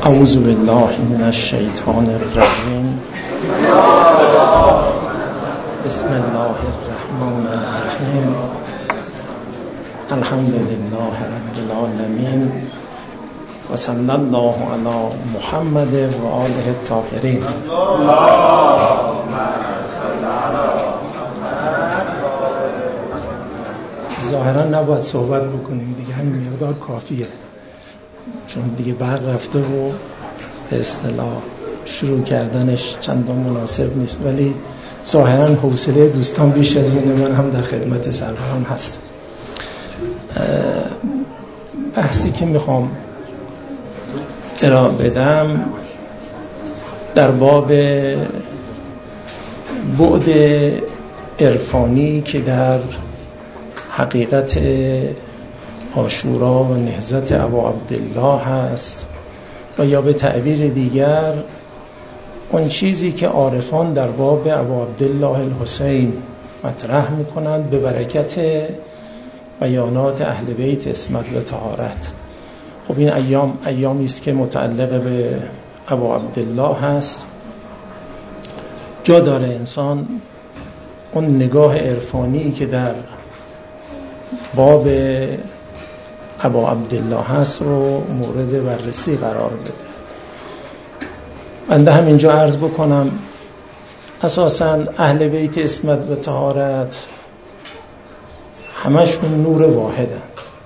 اعوذ بالله من الشیطان الرجیم. بسم الله الرحمن الرحیم. الحمد لله رب العالمین و صلی الله علی محمد و آله الطاهرین. ظاهرا نباید صحبت بکنیم دیگه، همین مقدار کافیه، چون دیگه برق رفته و به اصطلاح شروع کردنش چندان مناسب نیست، ولی ظاهرا حوصله دوستان بیش از اینه. من هم در خدمت سروران هستم. بحثی که میخوام ارائه بدم در باب بعد عرفانی که در حقیقت عاشورا و نهضت ابا عبدالله هست، و یا به تعبیر دیگر اون چیزی که عارفان در باب ابا عبدالله الحسین مطرح میکنند به برکت بیانات اهل بیت عصمت و طهارت. خب این ایامی است که متعلق به ابا عبدالله هست. جا داره انسان اون نگاه عرفانی که در باب ابا عبدالله هست رو مورد بررسی قرار بده. بنده همینجا عرض بکنم اساساً اهل بیت عصمت و طهارت همشون نور واحدند،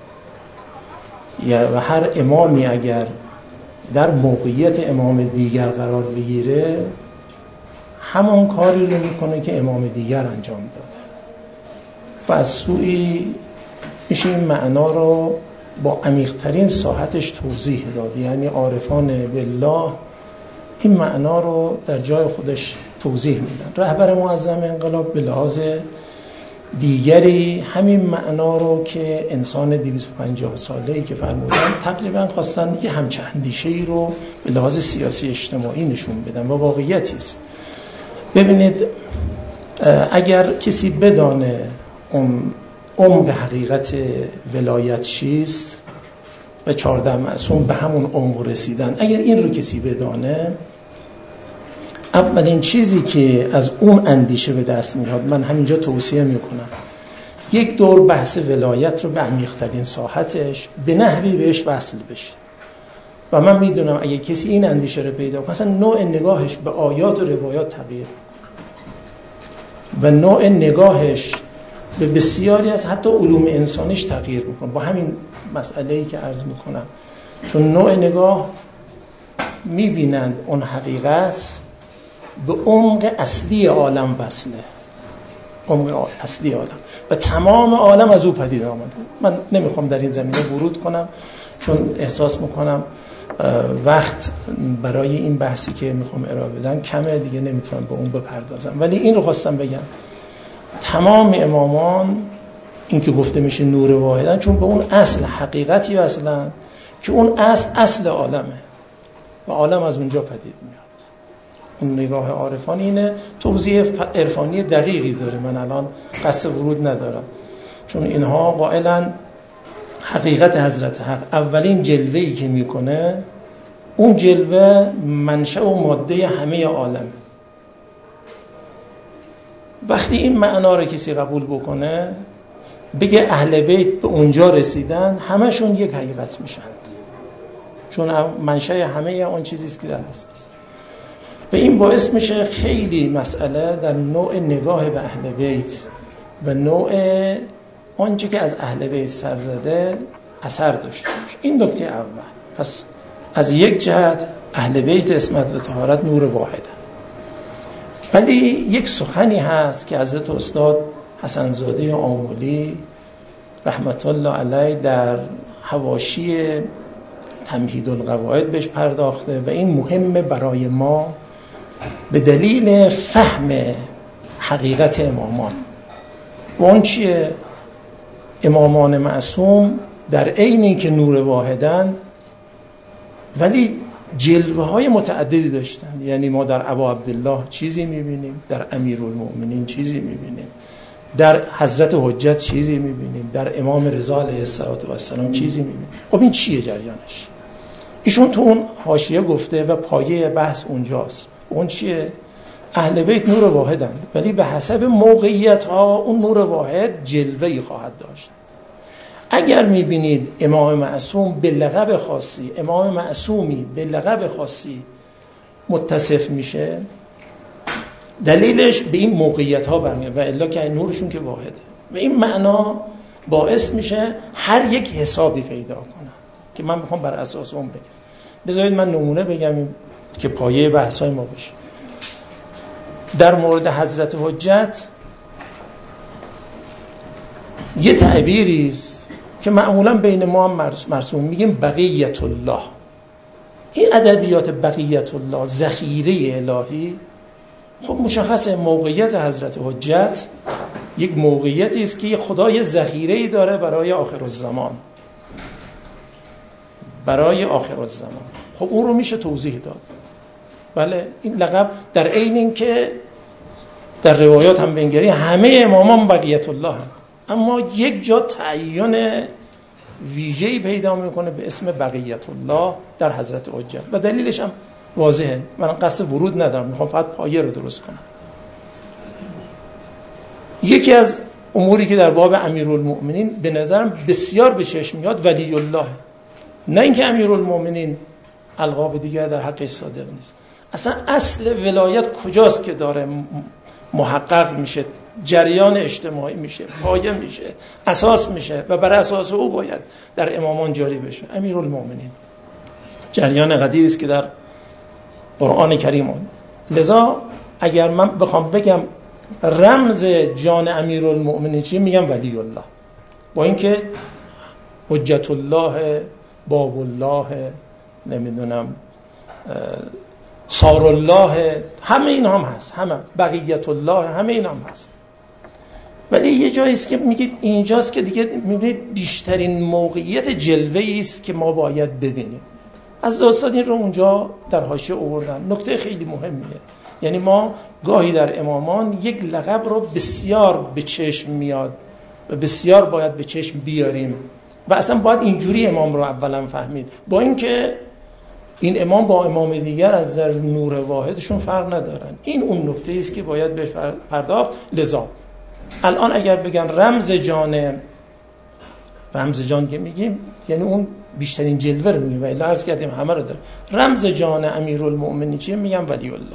و هر امامی اگر در موقعیت امام دیگر قرار بگیره همون کاری رو میکنه که امام دیگر انجام داده، و از سوی میشه این معنا رو با عمیق‌ترین ساحتش توضیح داد. یعنی عارفان بالله این معنا رو در جای خودش توضیح میدن. رهبر معظم انقلاب به لحاظ دیگری همین معنا رو که انسان 250 ساله‌ای که فرمودن تقریبا خواستن که همچه اندیشه‌ای رو به لحاظ سیاسی اجتماعی نشون بدن، و واقعیتی است. ببینید اگر کسی بدانه عمق حقیقت ولایت چیست و 14 معصوم به همون عمق رسیدن، اگر این رو کسی بدانه، اولین چیزی که از اون اندیشه به دست میاد، من همینجا توصیه میکنم یک دور بحث ولایت رو به عمیق‌ترین ساحتش به نحوی بهش وصل بشید. و من میدونم اگه کسی این اندیشه رو پیدا کنه، مثلا نوع نگاهش به آیات و روایات تغییر و نوع نگاهش به بسیاری از حتی علوم انسانیش تغییر میکنه با همین مسئله‌ای که عرض میکنم. چون نوع نگاه میبینند اون حقیقت به عمق اصلی عالم وصله، عمق اصلی عالم، و تمام عالم از او پدید آمده. من نمیخوام در این زمینه ورود کنم چون احساس میکنم وقت برای این بحثی که میخوام ارائه بدم کمه، دیگه نمیتونم به اون بپردازم. ولی این رو خواستم بگم تمام امامان این که گفته میشه نور واحدن، چون به اون اصل حقیقتی وصلن که اون اصل عالمه و عالم از اونجا پدید میاد. اون نگاه عارفان اینه. توضیح عرفانی دقیقی داره، من الان قصد ورود ندارم، چون اینها قائلن حقیقت حضرت حق اولین جلوه‌ای که میکنه اون جلوه منشأ و ماده همه عالم. وقتی این معنا رو کسی قبول بکنه، بگه اهل بیت به اونجا رسیدن، همشون یک حقیقت میشن، چون منشأ همه اون چیزیست که در هست. و این باعث میشه خیلی مسئله در نوع نگاه به اهل بیت و نوع آنچه که از اهل بیت سر زده اثر داشته باشه. این نکته اول. پس از یک جهت اهل بیت عصمت و طهارت نور واحده. ولی یک سخنی هست که حضرت استاد حسن زاده آملی رحمت الله علیه در حواشی تمهید القواعد بهش پرداخته، و این مهمه برای ما به دلیل فهم حقیقت امامان. و اون چیه؟ امامان معصوم در عین اینکه نور واحدند ولی جلوه های متعددی داشتن. یعنی ما در ابا عبدالله چیزی میبینیم، در امیرالمؤمنین چیزی میبینیم، در حضرت حجت چیزی میبینیم، در امام رضا علیه السلام چیزی میبینیم. خب این چیه جریانش؟ ایشون تو اون حاشیه گفته و پایه بحث اونجاست. اون چیه؟ اهل بیت نور واحدن، ولی به حسب موقعیت ها اون نور واحد جلوه‌ای خواهد داشت. اگر میبینید امام معصوم به لقب خاصی، امام معصومی به لقب خاصی متصف میشه، دلیلش به این موقعیت ها برمیاد و الا که نورشون که واحده و این معنا باعث میشه هر یک حسابی پیدا کنن که من میخوام بر اساس اون بگم. بذارید من نمونه بگم که پایه بحثای ما بشه. در مورد حضرت حجت یه تعبیری است که معمولا بین ما هم مرسوم، میگیم بقیت الله. این ادبیات بقیت الله، ذخیره الهی، خب مشخصه موقعیت حضرت حجت یک موقعیتی است که یه خدای ذخیره‌ای داره برای آخر الزمان، برای آخر الزمان. خب اون رو میشه توضیح داد. بله، این لقب در عین این که در روایات هم بنگری همه امامان بقیت الله هم، اما یک جا تعیین ویژه‌ای پیدا میکنه به اسم بقیت الله در حضرت حجت و دلیلش هم واضحه. من قصد ورود ندارم، میخوام فقط پایه رو درست کنم. یکی از اموری که در باب امیرالمؤمنین به نظرم بسیار به چشم میاد ولی الله، نه اینکه امیرالمؤمنین القاب دیگر در حقش صادق نیست. اصلا اصل ولایت کجاست که داره محقق میشه، جریان اجتماعی میشه، پایه میشه، اساس میشه و بر اساس او باید در امامان جاری بشه؟ امیرالمؤمنین. جریان قدیری است که در قرآن کریم. لذا اگر من بخوام بگم رمز جان امیرالمؤمنین چیه، میگم ولی الله. با اینکه حجت الله، باب الله، نمیدونم سار الله، همه این هم هست، همه بقیت الله، همه این هم هست، ولی یه جایی است که میگید اینجاست که دیگه میبینید بیشترین موقعیت جلوه‌ای است که ما باید ببینیم. از استاد این رو اونجا در حاشیه آوردن. نکته خیلی مهمیه. یعنی ما گاهی در امامان یک لقب رو بسیار به چشم میاد و بسیار باید به چشم بیاریم و اصلا باید اینجوری امام رو اولا فهمید، با اینکه این امام با امام دیگر از در نور واحدشون فرق ندارن. این اون نکته است که باید بهش پرداخت. لذا الان اگر بگن رمز جان که میگیم یعنی اون بیشترین جلوه رو میگیم و الا عرض کردیم همه رو داره. رمز جان امیرالمؤمنین چیه؟ میگم ولی الله.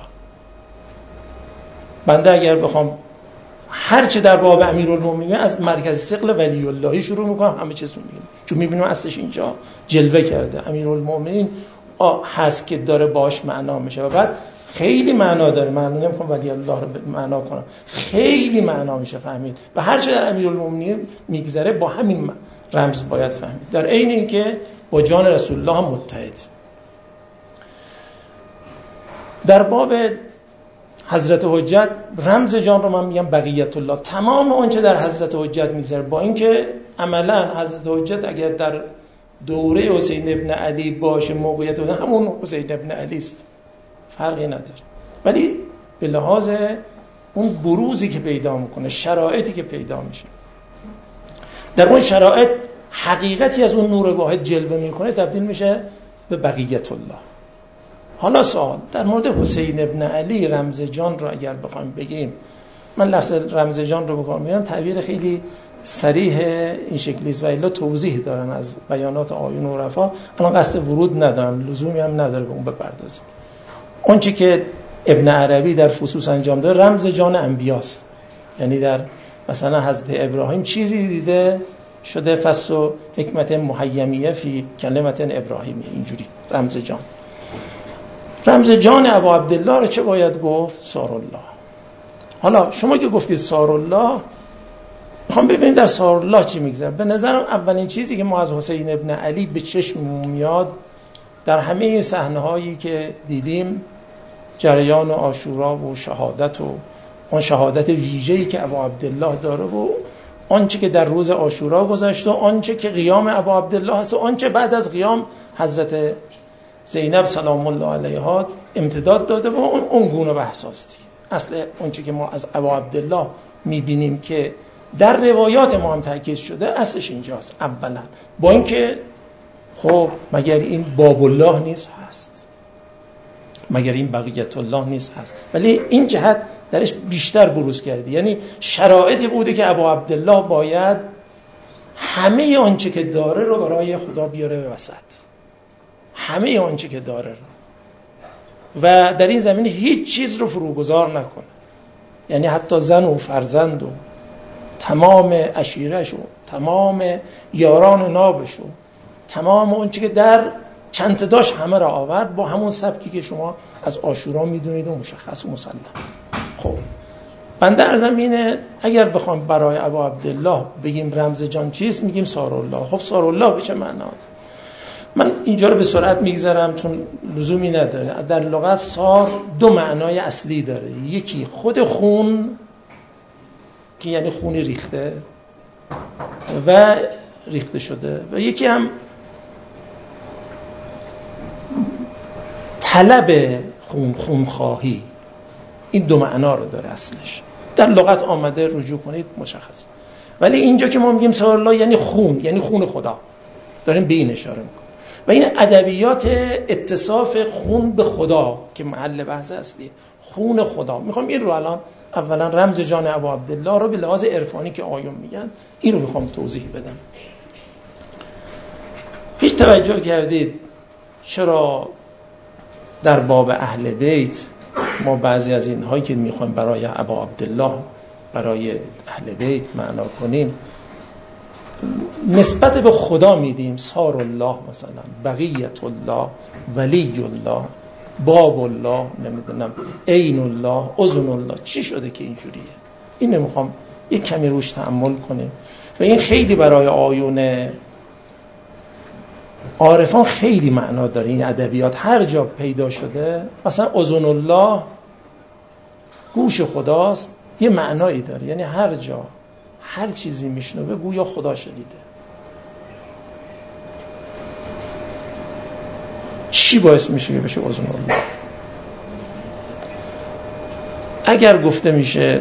بنده اگر بخوام هر چه در باب امیرالمؤمنین از مرکز ثقل ولی اللهی شروع میکنم، همه چیزو میگم، چون میبینم اصلش اینجا جلوه کرده. امیرالمؤمنین هست که داره باش معنا میشه و بعد خیلی معنا داره. معنا نمیخوام ولی الله رو معنا کنم، خیلی معنا میشه فهمید و هر چه در امیرالمؤمنین میگذره با همین رمز باید فهمید، در عین اینکه با جان رسول الله هم متحد. در باب حضرت حجت رمز جان رو من میگم بقیت الله. تمام اون چه در حضرت حجت میگذره، با اینکه عملا حضرت حجت اگر در دوره حسین ابن علی باشه موقعیت همون حسین ابن علی است، فرقی نداره، ولی به لحاظ اون بروزی که پیدا میکنه، شرایطی که پیدا میشه، در اون شرایط حقیقتی از اون نور واحد جلوه میکنه، تبدیل میشه به بقیت الله. حالا سوال در مورد حسین ابن علی رمز جان رو اگر بخوایم بگیم، من لفظ رمز جان رو بگم میگم تعبیر خیلی صریح این شکلی است و الا توضیح دارن از بیانات آیون و عرفا. الان قصد ورود ندارم، لزومی هم نداره به اون بپردازیم. اون چی که ابن عربی در فصوص انجام داده رمز جان انبیاست، یعنی در مثلا حضرت ابراهیم چیزی دیده شده فصل و حکمت محیمیه فی کلمت ابراهیمی، اینجوری رمز جان. رمز جان ابا عبدالله رو چه باید گفت؟ سارالله. حالا شما که گفتید سارالله، میخوام ببینید در سارالله چی میگذره. به نظرم اولین چیزی که ما از حسین ابن علی به چشم میاد در همه این صحنه‌هایی که دیدیم، جریان و عاشورا و شهادت و اون شهادت ویژه‌ای که ابا عبدالله داره و آنچه که در روز عاشورا گذشت و آنچه که قیام ابا عبدالله هست و آنچه بعد از قیام حضرت زینب سلام الله علیها امتداد داده و اون گونه بحثاستی. اصل اونچه که ما از ابا عبدالله میبینیم که در روایات ما هم تاکید شده، اصلش اینجاست اولا. با اینکه خب مگر این باب الله نیست؟ هست. مگر این بقیت الله نیست؟ هست. ولی این جهت درش بیشتر بروز کرده، یعنی شرایطی بوده که ابا عبدالله باید همه آنچه که داره رو برای خدا بیاره به وسط، همه آنچه که داره رو، و در این زمینه هیچ چیز رو فروگذار نکنه. یعنی حتی زن و فرزند و تمام عشیرش و تمام یاران نابش و تمام اون چی که در چنت داشت همه را آورد، با همون سبکی که شما از عاشورا میدونید و مشخص و مسلم. خب بنده عرضم اینه اگر بخوام برای ابا عبدالله بگیم رمز جان چیست، میگیم سارالله. خب سارالله به چه معناست؟ من اینجا رو به سرعت میگذرم چون لزومی نداره. در لغت سار دو معنای اصلی داره، یکی خود خون که یعنی خونی ریخته و ریخته شده، و یکی هم طلب خونخواهی. این دو معنا رو داره اصلش. در لغت آمده رجوع کنید مشخص. ولی اینجا که ما میگیم سارالله یعنی خون، یعنی خون خدا، داریم به این اشاره میکنیم. و این ادبیات اتصاف خون به خدا که محل بحث اصلیه، خون خدا. میخوام این رو الان اولا رمز جان ابا عبدالله رو به لحاظ عرفانی که آیون میگن این رو میخوام توضیح بدم. هیچ توجه کردید چرا در باب اهل بیت ما بعضی از اینهایی که میخوایم برای ابا عبدالله، برای اهل بیت معنا کنیم، نسبت به خدا میدیم؟ سار الله مثلا، بقیت الله، ولی الله، باب الله، نمیدونم عین الله، اذن الله. چی شده که اینجوریه؟ این نمیخوام یک کمی روش تأمل کنیم. و این خیلی برای آیون عارفان خیلی معنا داره. این ادبیات هر جا پیدا شده، مثلا اذن الله گوش خداست، یه معنایی داره. یعنی هر جا هر چیزی میشنوه گویا خدا شنیده. چی باعث میشه که بشه اذن الله؟ اگر گفته میشه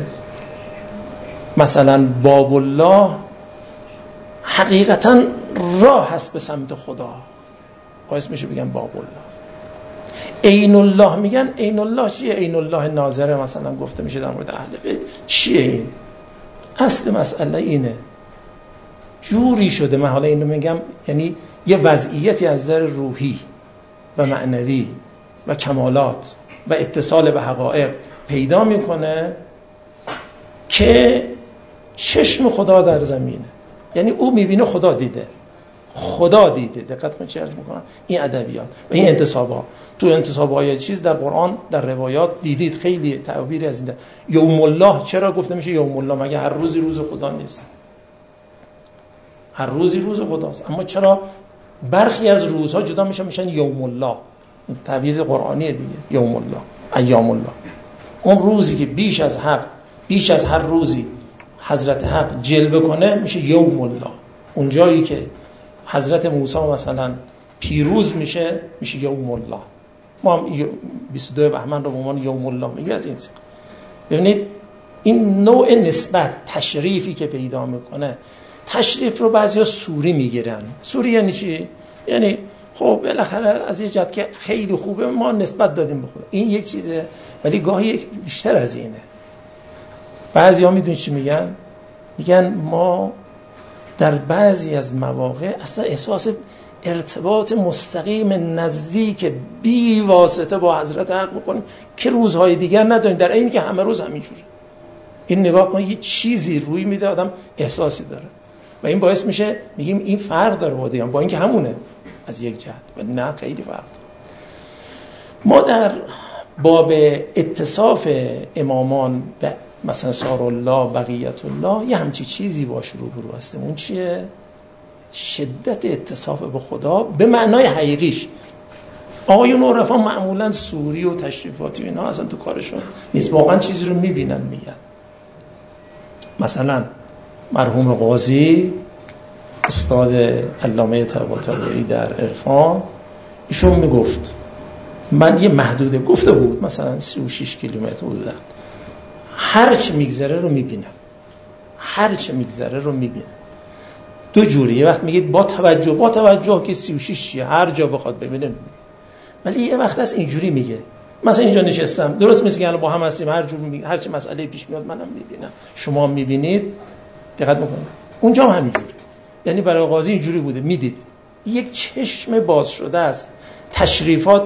مثلا باب الله، حقیقتا راه هست به سمت خدا، باعث میشه بگن باب الله. عین الله میگن، عین الله چیه؟ عین الله ناظره مثلا گفته میشه در مورد اهل بیت. چیه این؟ اصل مسئله اینه، جوری شده، من حالا اینو میگم، یعنی یه وضعیتی از نظر روحی و معنوی و کمالات و اتصال به حقایق پیدا میکنه که چشم خدا در زمینه. یعنی او میبینه خدا دیده، خدا دیده. دقت کنید چه عرض میکنم. این ادبیات و این انتصابات، تو انتصابات چیز در قرآن در روایات دیدید خیلی تعبیری از این ده. یوم الله چرا گفته میشه یوم الله؟ مگه هر روزی روز خدا نیست؟ هر روزی روز خداست، اما چرا برخی از روزها جدا میشن یوم الله؟ این تعبیر قرآنیه دیگه. یوم الله، ایام الله، اون روزی که بیش از حق، بیش از هر روزی حضرت حق جلوه کنه میشه یوم الله. اون جایی که حضرت موسی مثلا پیروز میشه یوم الله. ما هم 22 بهمن رو به عنوان یوم الله میگیم از این سیاق. ببینید این نوع نسبت تشریفی که پیدا میکنه، تشریف رو بعضیا سوری میگیرن. سوری یعنی چی؟ یعنی خب بالاخره از یه جهت که خیلی خوبه ما نسبت دادیم به خدا، این یک چیزه، ولی گاهی بیشتر از اینه. بعضیا میدونید چی میگن؟ میگن ما در بعضی از مواقع اصلا احساس ارتباط مستقیم نزدیک بی واسطه با حضرت حق میکنیم که روزهای دیگر نداریم، در این که همه روز همینجوره. این نگاه کن، یه چیزی روی میده، آدم احساسی داره و این باعث میشه میگیم این فرق داره با دیگه، با اینکه همونه از یک جهت، و نه خیلی فرق داره. ما در باب اتصاف امامان و مثلا سارالله، بقیت الله، یه همچی چیزی باش روبرو هستیم. اون چیه؟ شدت اتصاف به خدا به معنای حقیقیش. آقایون عرفا معمولا سوری و تشریفاتی و اینا اصلا تو کارشون نیست، واقعا چیزی رو میبینن میگن. مثلا مرحوم قاضی استاد علامه طباطبایی در عرفان، ایشون میگفت من یه محدوده گفته بود مثلا 36 کیلومتر بودن، هر چه میگذره رو میبینم، هر چه میگذره رو میبینم. دو جوری. یه وقت میگید با توجه که 36 چیه، هر جا بخواد ببینه. ولی یه وقت از اینجوری میگه، مثلا اینجا نشستم، درست مثل که الان با هم هستیم، هر چه مسئله پیش میاد منم میبینم، شما میبینید، دقت میکنید. اونجا هم همینجوری، یعنی برای قاضی اینجوری بوده، میدید یک چشم باز شده است، تشریفات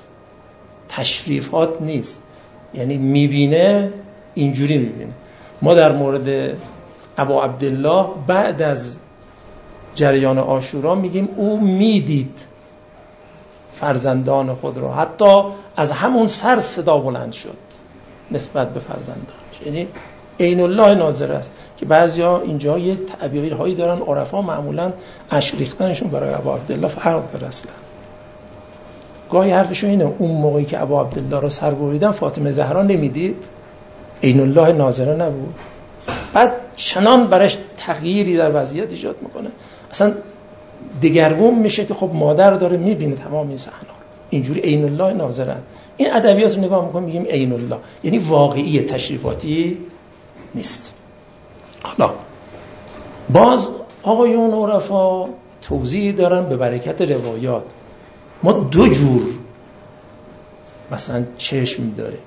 نیست، یعنی میبینه، اینجوری میبینه. ما در مورد ابا عبدالله بعد از جریان عاشورا میگیم او میدید فرزندان خود را، حتی از همون سر صدا بلند شد نسبت به فرزندانش، یعنی عین الله ناظر است که بعضیا اینجا یه تعبیرهایی دارن، عرفا معمولا اشک ریختنشون برای ابا عبدالله فرق داره. اصلا گاهی حرفشون اینه، اون موقعی که ابا عبدالله رو سر بریدن فاطمه زهرا نمیدید؟ عین الله ناظره نبود؟ بعد چنان برش تغییری در وضعیت ایجاد میکنه، اصلا دگرگون میشه که خب مادر داره میبینه تمام این صحنه، اینجوری عین الله ناظرن. این ادبیات رو نگاه میکنیم میگیم عین الله، یعنی واقعی، تشریفاتی نیست. حالا باز آقایون عرفا توضیح دارن به برکت روایات. ما دو جور مثلا چشم داره،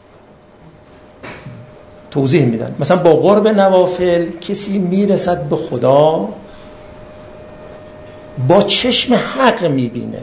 توضیح میدن. مثلا با قرب نوافل کسی میرسد به خدا با چشم حق میبینه،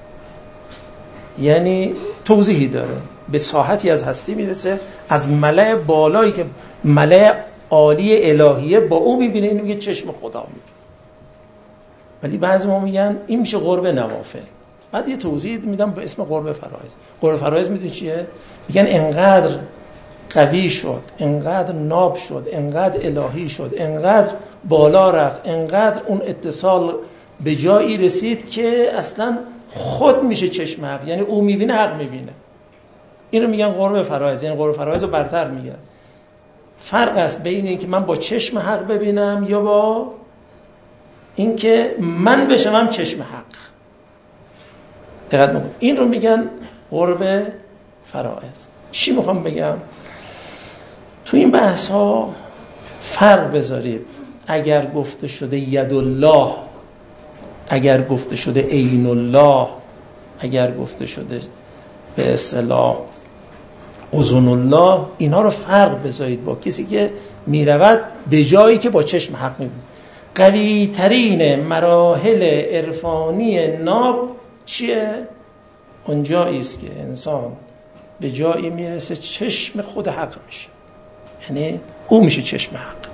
یعنی توضیحی داره، به ساحتی از هستی میرسه، از ملأ بالایی که ملأ عالی الهیه با او میبینه، اینو میگه چشم خدا میبینه. ولی بعضی ما میگن این میشه قرب نوافل. بعد یه توضیح میدم به اسم قرب فرائض. قرب فرائض میدونی چیه؟ میگن انقدر قوی شد، انقدر ناب شد، انقدر الهی شد، انقدر بالا رفت، انقدر اون اتصال به جایی رسید که اصلا خود میشه چشم حق، یعنی او میبینه حق میبینه. این رو میگن قرب فرائض، یعنی قرب فرائض رو برتر میگن. فرق است بین این که من با چشم حق ببینم یا با این که من بشم چشم حق. دقت میکنید، این رو میگن قرب فرائض. چی میخوام بگم؟ تو این بحث ها فرق بذارید. اگر گفته شده ید الله، اگر گفته شده عین الله، اگر گفته شده به اصطلاح اذن الله، اینها رو فرق بذارید با کسی که میرود به جایی که با چشم حق میبینه. قوی ترین مراحل عرفانی ناب چیه؟ اونجایی است که انسان به جایی میرسه چشم خود حق میشه، یعنی او میشه چشم حق،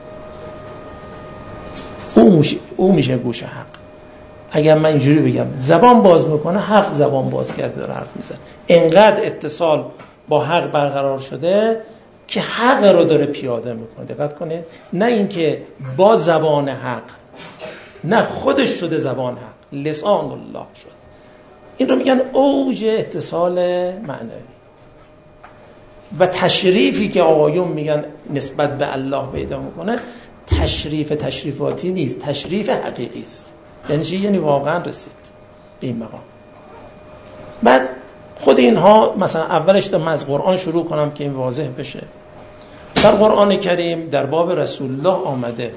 او میشه گوش حق. اگر من اینجوری بگم زبان باز میکنه، حق زبان باز کرده داره حرف میزنه، انقدر اتصال با حق برقرار شده که حق رو داره پیاده میکنه. دقت کنید، نه اینکه با زبان حق، نه خودش شده زبان حق، لسان الله شد. این رو میگن اوج اتصال معنوی. و تشریفی که آقایون میگن نسبت به الله پیدا میکنه، تشریفاتی نیست، تشریف حقیقی است. یعنی چی؟ یعنی واقعا رسید به این مقام. بعد خود اینها مثلا اولش دارم از قرآن شروع کنم که این واضح بشه. در قرآن کریم در باب رسول الله آمده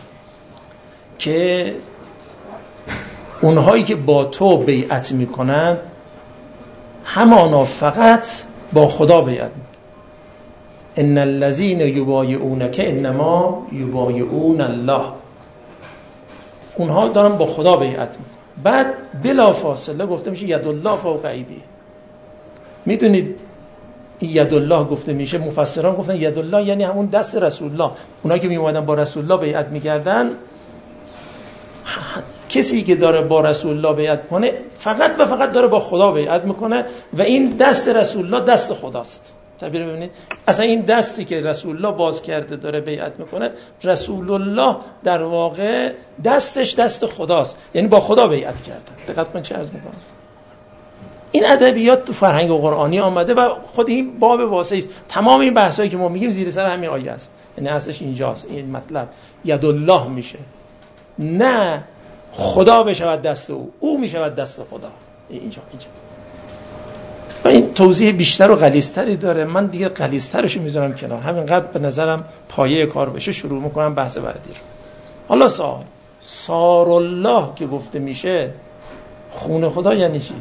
که اونهایی که با تو بیعت میکنند همانا فقط با خدا بیعت میکنند. ان الذين يبايعونك انما يبايعون الله. اونها دارن با خدا بیعت میکنن. بعد بلا فاصله گفته میشه ید الله فوق ایدیهم. میدونید ید الله گفته میشه، مفسران گفتن ید الله یعنی همون دست رسول الله. اونایی که میومدن با رسول الله بیعت میکردن، کسی که داره با رسول الله بیعت کنه فقط و فقط داره با خدا بیعت میکنه و این دست رسول الله دست خداست. تعبیر ببینید، اصلا این دستی که رسول الله باز کرده داره بیعت میکنه، رسول الله در واقع دستش دست خداست، یعنی با خدا بیعت کرده. دقت کن چه عرض میکنم. این ادبیات تو فرهنگ قرآنی آمده و خود این باب واسعی است. تمام این بحثایی که ما میگیم زیر سر همین آیه است، یعنی اصلش اینجاست. این مطلب ید الله میشه، نه خدا بشود دست او میشود دست خدا. اینجا و این توضیح بیشتر و غلیظتری داره. من دیگه غلیظترشو میذارم کنار، همینقدر به نظرم پایه کار بشه شروع میکنم بحث بعدی رو. حالا سوال، سار الله که گفته میشه خون خدا یعنی چی؟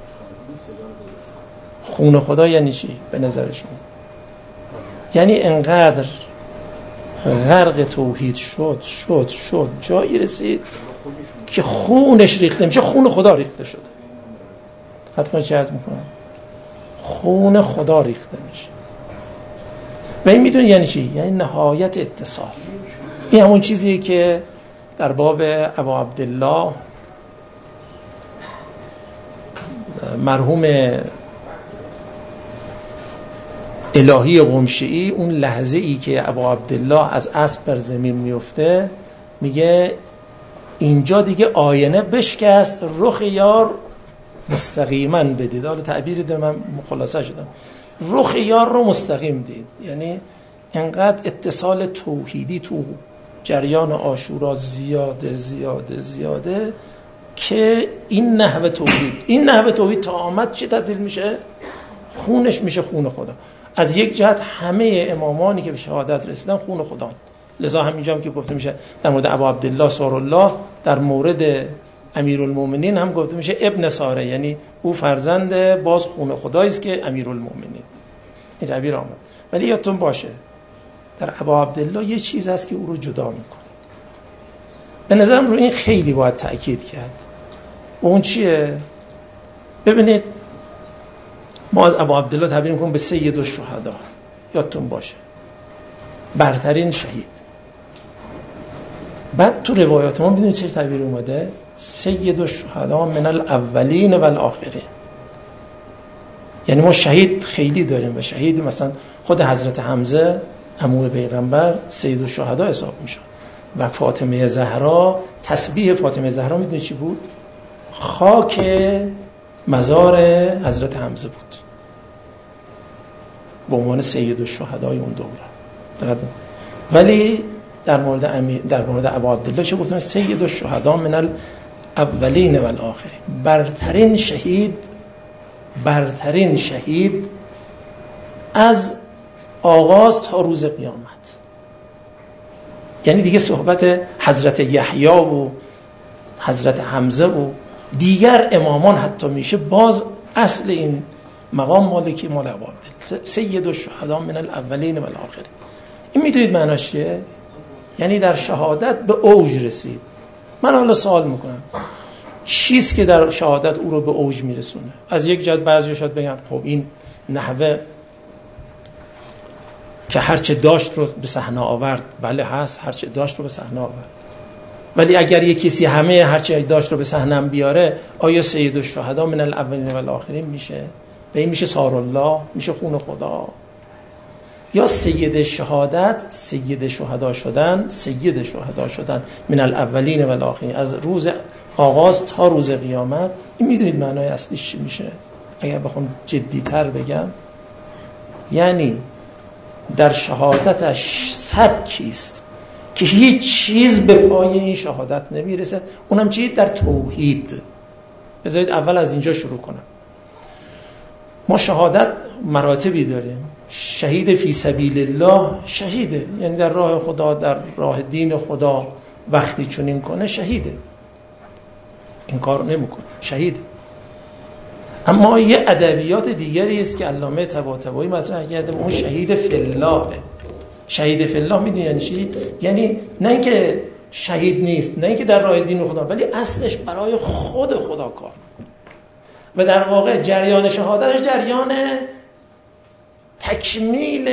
خون خدا یعنی چی به نظر شما؟ یعنی انقدر غرق توحید شد جایی رسید که خونش ریخته میشه، خون خدا ریخته شده. حتما چه عرض میکنم؟ خون خدا ریخته میشه. و این میدونی یعنی چی؟ یعنی نهایت اتصال. این همون چیزیه که در باب ابا عبدالله مرحوم الهی قمشعی، اون لحظه ای که ابا عبدالله از اسب بر زمین میفته، میگه اینجا دیگه آینه بشکست، رخ یار مستقیما بدید. حالا تعبیری ده من خلاصه شدم، رخ یار رو مستقیم دید. یعنی انقدر اتصال توحیدی تو جریان عاشورا زیاده که این نحوه توحید تا آمد چه تبدیل میشه؟ خونش میشه خون خدا. از یک جهت همه امامانی که به شهادت رسیدن خون خدا، لذا همینجا هم که گفته میشه در مورد ابا عبدالله سار الله، در مورد امیرالمومنین هم گفته میشه ابن ساره، یعنی او فرزند باز خون خدایی است که امیرالمومنین. این تعبیر آمد. ولی یادتون باشه در ابا عبدالله یه چیز هست که او رو جدا میکنه. به نظرم رو این خیلی باید تأکید کرد. و اون چیه؟ ببینید ما از ابا عبدالله تعبیر میکنیم به سید الشهدا. یادتون باشه برترین شهید. بعد تو روایات ما میدونید چه تعبیر اومده؟ سید الشهدا من الاولین و الاخرین. یعنی ما شهید خیلی داریم و شهید مثلا خود حضرت حمزه عمو پیغمبر سید الشهدا حساب میشد و فاطمه زهرا، تسبیح فاطمه زهرا میدونید چی بود؟ خاک مزار حضرت حمزه بود به عنوان سید الشهدای اون دوره. ولی در مورد ابا عبدالله چه گفتم؟ سید الشهدا من الاولین و الاخرین. برترین شهید از آغاز تا روز قیامت. یعنی دیگه صحبت حضرت یحیی و حضرت حمزه و دیگر امامان حتی میشه، باز اصل این مقام مالکی مال ابا عبدالله سید الشهدا من الاولین و الاخرین. این میدونید معناش چیه؟ یعنی در شهادت به اوج رسید. من حالا سوال میکنم چیست که در شهادت او رو به اوج میرسونه؟ از یک جهت بعضی شاید بگن خب این نحوه که هرچه داشت رو به صحنه آورد. بله هست، هرچه داشت رو به صحنه آورد. ولی اگر یک کسی همه هرچه داشت رو به صحنه بیاره، آیا سید الشهدا من الاولین و الاخرین میشه؟ به این میشه سار الله، میشه خون خدا؟ یا سید شهادت، سید شهدا شدن من الاولین و الاخرین، از روز آغاز تا روز قیامت. این میدونید معنای اصلیش چی میشه؟ اگر بخوام جدی‌تر بگم، یعنی در شهادتش سبکیست که هیچ چیز به پای این شهادت نمیرسه. اونم چی؟ در توحید. بذارید اول از اینجا شروع کنم. ما شهادت مراتبی داریم. شهید فی سبیل الله شهیده، یعنی در راه خدا، در راه دین خدا وقتی چنین کنه شهیده، این کار نمیکنه، شهیده. اما یه ادبیات دیگری است که علامه طباطبایی مطرح کرده، اون شهید فی الله. شهید فی الله میدونی یعنی چی؟ یعنی نه اینکه شهید نیست، نه اینکه در راه دین خدا، ولی اصلش برای خود خدا کار میکنه. و در واقع جریان شهادتش جریان تکمیل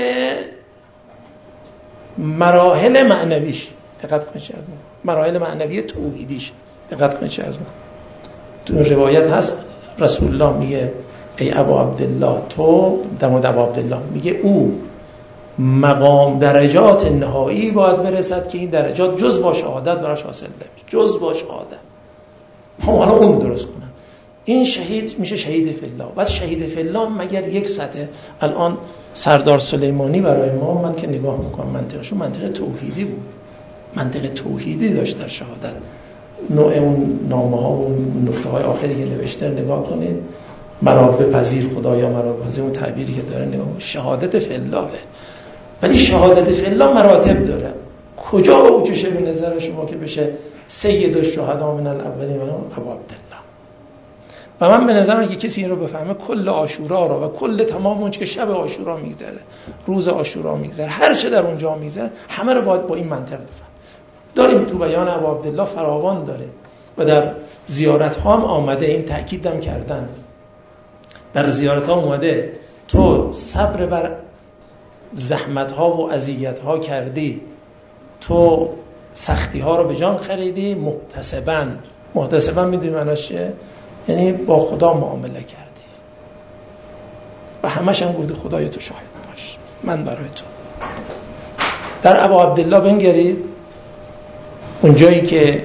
مراحل معنویش. دقت کنید چه عرض می‌کنم، مراحل معنوی توحیدیش. دقت کنید چه عرض می‌کنم. تو روایت هست رسول الله میگه ای ابا عبدالله، تو در مورد ابا عبدالله میگه او مقام درجات نهایی باید برسد که این درجات جز با شهادت براش حاصل نمیشه، جز با شهادت. خب حالا اون درست کنم. این شهید میشه شهید فی الله. و شهید فی الله مگر یک سطح. الان سردار سلیمانی برای ما، من که نگاه میکنم منطقشون منطق توحیدی بود، منطق توحیدی داشت در شهادت. نوع اون نامه ها و نکته های آخری که نوشته نگاه کنید، مرا بپذیر خدایا مرا بپذیر، اون تعبیری که داره نگاه. شهادت فی الله. ولی شهادت فی الله مراتب داره. کجا اوجشه به نظر شما که بشه سید الشهدا من الاولین و ابو عبدالله. و من به نظرم اگه کسی این رو بفهمه کل عاشورا رو و کل تمام اون که شب عاشورا میگذره، روز عاشورا میگذره، هر چه در اونجا میگذره، همه رو باید با این منطق بفهم. داریم تو بیان ابو عبدالله فراوان داره و در زیارت ها هم آمده، این تأکید هم کردن. در زیارت ها اومده تو صبر بر زحمت ها و اذیت ها کردی، تو سختی ها رو به جان خریدی، محتسباً میدونی معناش چیه؟ یعنی با خدا معامله کردی و همش هم گفتی خدای تو شاهد باش، من برای تو. در ابو عبدالله بنگرید، اون جایی که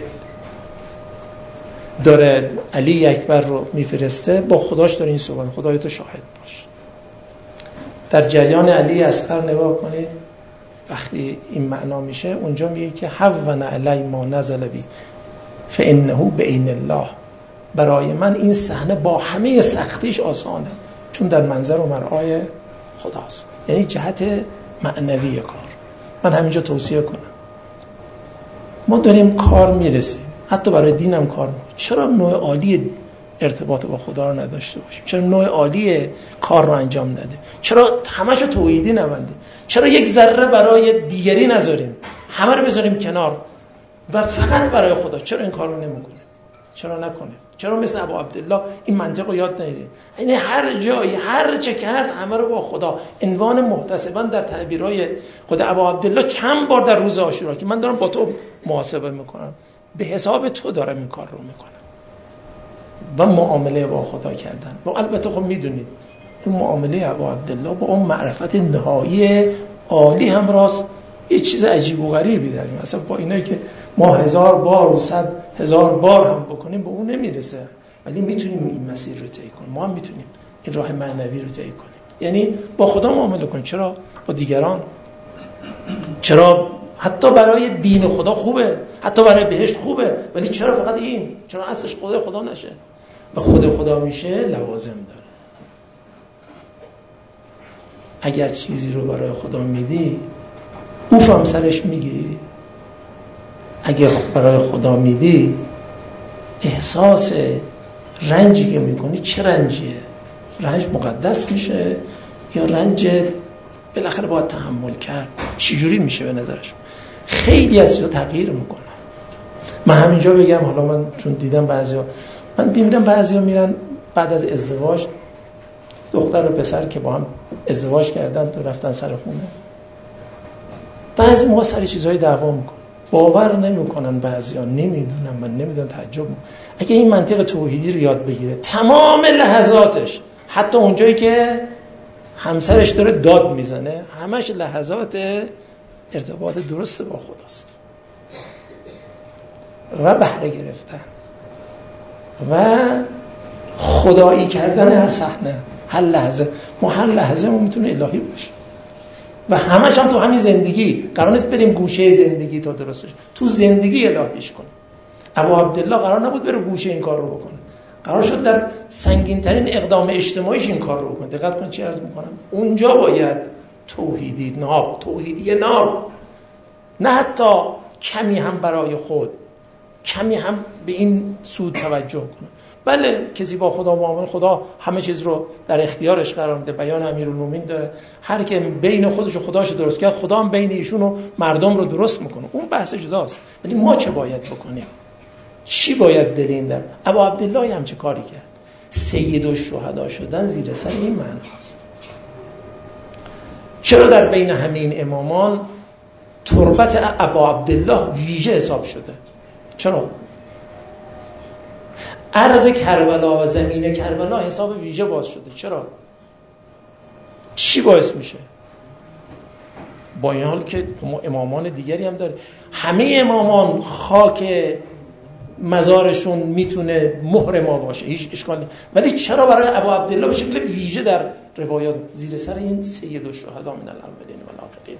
داره علی اکبر رو میفرسته، با خداش داره این سوال، خدای تو شاهد باش. در جریان علی اصغر نگاه کنید، وقتی این معنا میشه اونجا میگه که حون علی ما نزل بی فانه بعین الله، برای من این صحنه با همه سختیش آسانه چون در منظر و مرعای خداست. یعنی جهت معنوی کار. من همینجا توصیه کنم، ما داریم کار میرسیم، حتی برای دینم کار میکنیم، چرا نوع عالی ارتباط با خدا رو نداشته باشیم؟ چرا نوع عالی کار رو انجام نده؟ چرا همشو توحیدی نبندیم؟ چرا یک ذره برای دیگری نذاریم، همه رو بذاریم کنار و فقط برای خدا؟ چرا این کار رو نمیکنه؟ چرا نکنه؟ چرا مثل ابو عبدالله این منطق رو یاد نگیریم؟ یعنی هر جایی هر چه کرد همه رو با خدا. عنوان محتسبان در تعبیرهای خود ابو عبدالله چند بار در روز عاشورا که من دارم با تو محاسبه میکنم، به حساب تو دارم این کار رو میکنم و معامله با خدا کردن. و البته خب میدونید این معامله ابو عبدالله با اون معرفت نهایی عالی هم راست یه چیز عجیب و غریبی داریم. اصلا با اینایی که ما 1000 بار و 100,000 بار هم بکنیم به اون نمیرسه، ولی میتونیم این مسیر رو طی کنیم. ما هم میتونیم این راه معنوی رو طی کنیم، یعنی با خدا معامله کنیم. چرا با دیگران؟ چرا حتی برای دین خدا خوبه، حتی برای بهشت خوبه، ولی چرا فقط این؟ چرا اصلش خدا نشه؟ و خدا میشه لوازم داره. اگر چیزی رو برای خدا میدی اوف هم سرش میگی. اگر برای خدا میدی احساس رنجی که میکنی چه رنجیه؟ رنج مقدس میشه یا رنج بالاخره باید تحمل کرد؟ چجوری میشه به نظرش؟ خیلی از چیزا تغییر میکنه. من همینجا بگم، حالا من چون دیدم من میبینم بعضیا میرن بعد از ازدواج، دختر و پسر که با هم ازدواج کردن تو رفتن سر خونه، بعضی موقع سر چیزهای دعوا میکنن، باور نمیکنن بعضیا، نمیدونم، من نمیدونم، تعجب میکنم. اگه این منطق توحیدی رو یاد بگیره تمام لحظاتش، حتی اونجایی که همسرش داره داد میزنه، همش لحظات ارتباط درست با خداست و بهره گرفتن و خدایی کردن هر صحنه، هر لحظه. ما هر لحظه ما میتونه الهی باشه و همش هم تو همین زندگی. قرار نیست بریم گوشه زندگی تا درستش، تو زندگی الهیش کنیم. ابو عبدالله قرار نبود بره گوشه این کار رو بکنه، قرار شد در سنگین ترین اقدام اجتماعیش این کار رو بکنه. دقت کن چی عرض میکنم، اونجا باید توحیدی ناب، نه حتی کمی هم برای خود، کمی هم به این سود توجه کنه. بله کسی با خدا معامله، خدا همه چیز رو در اختیارش قرار میده. بیان امیرالمومنین داره هر که بین خودش و خداش درست کرد، خدا هم بین ایشون و مردم رو درست میکنه. اون بحث جداست. ولی ما چه باید بکنیم؟ چی باید دلین در؟ ابو عبدالله هم چه کاری کرد؟ سید الشهدا شدن زیر سر این معناست. چرا در بین همین امامان تربت ابو عبدالله ویژه حساب شده؟ چرا؟ عرض کربلا و زمین کربلا حساب ویژه باز شده. چرا؟ چی باعث میشه؟ با این حال که امامان دیگری هم داره، همه امامان خاک مزارشون میتونه مهر ما باشه، هیچ اشکال نیست، ولی چرا برای ابو عبدالله به شکل ویژه در روایات زیر سر این سید الشهدا من الاولین و الاخرین؟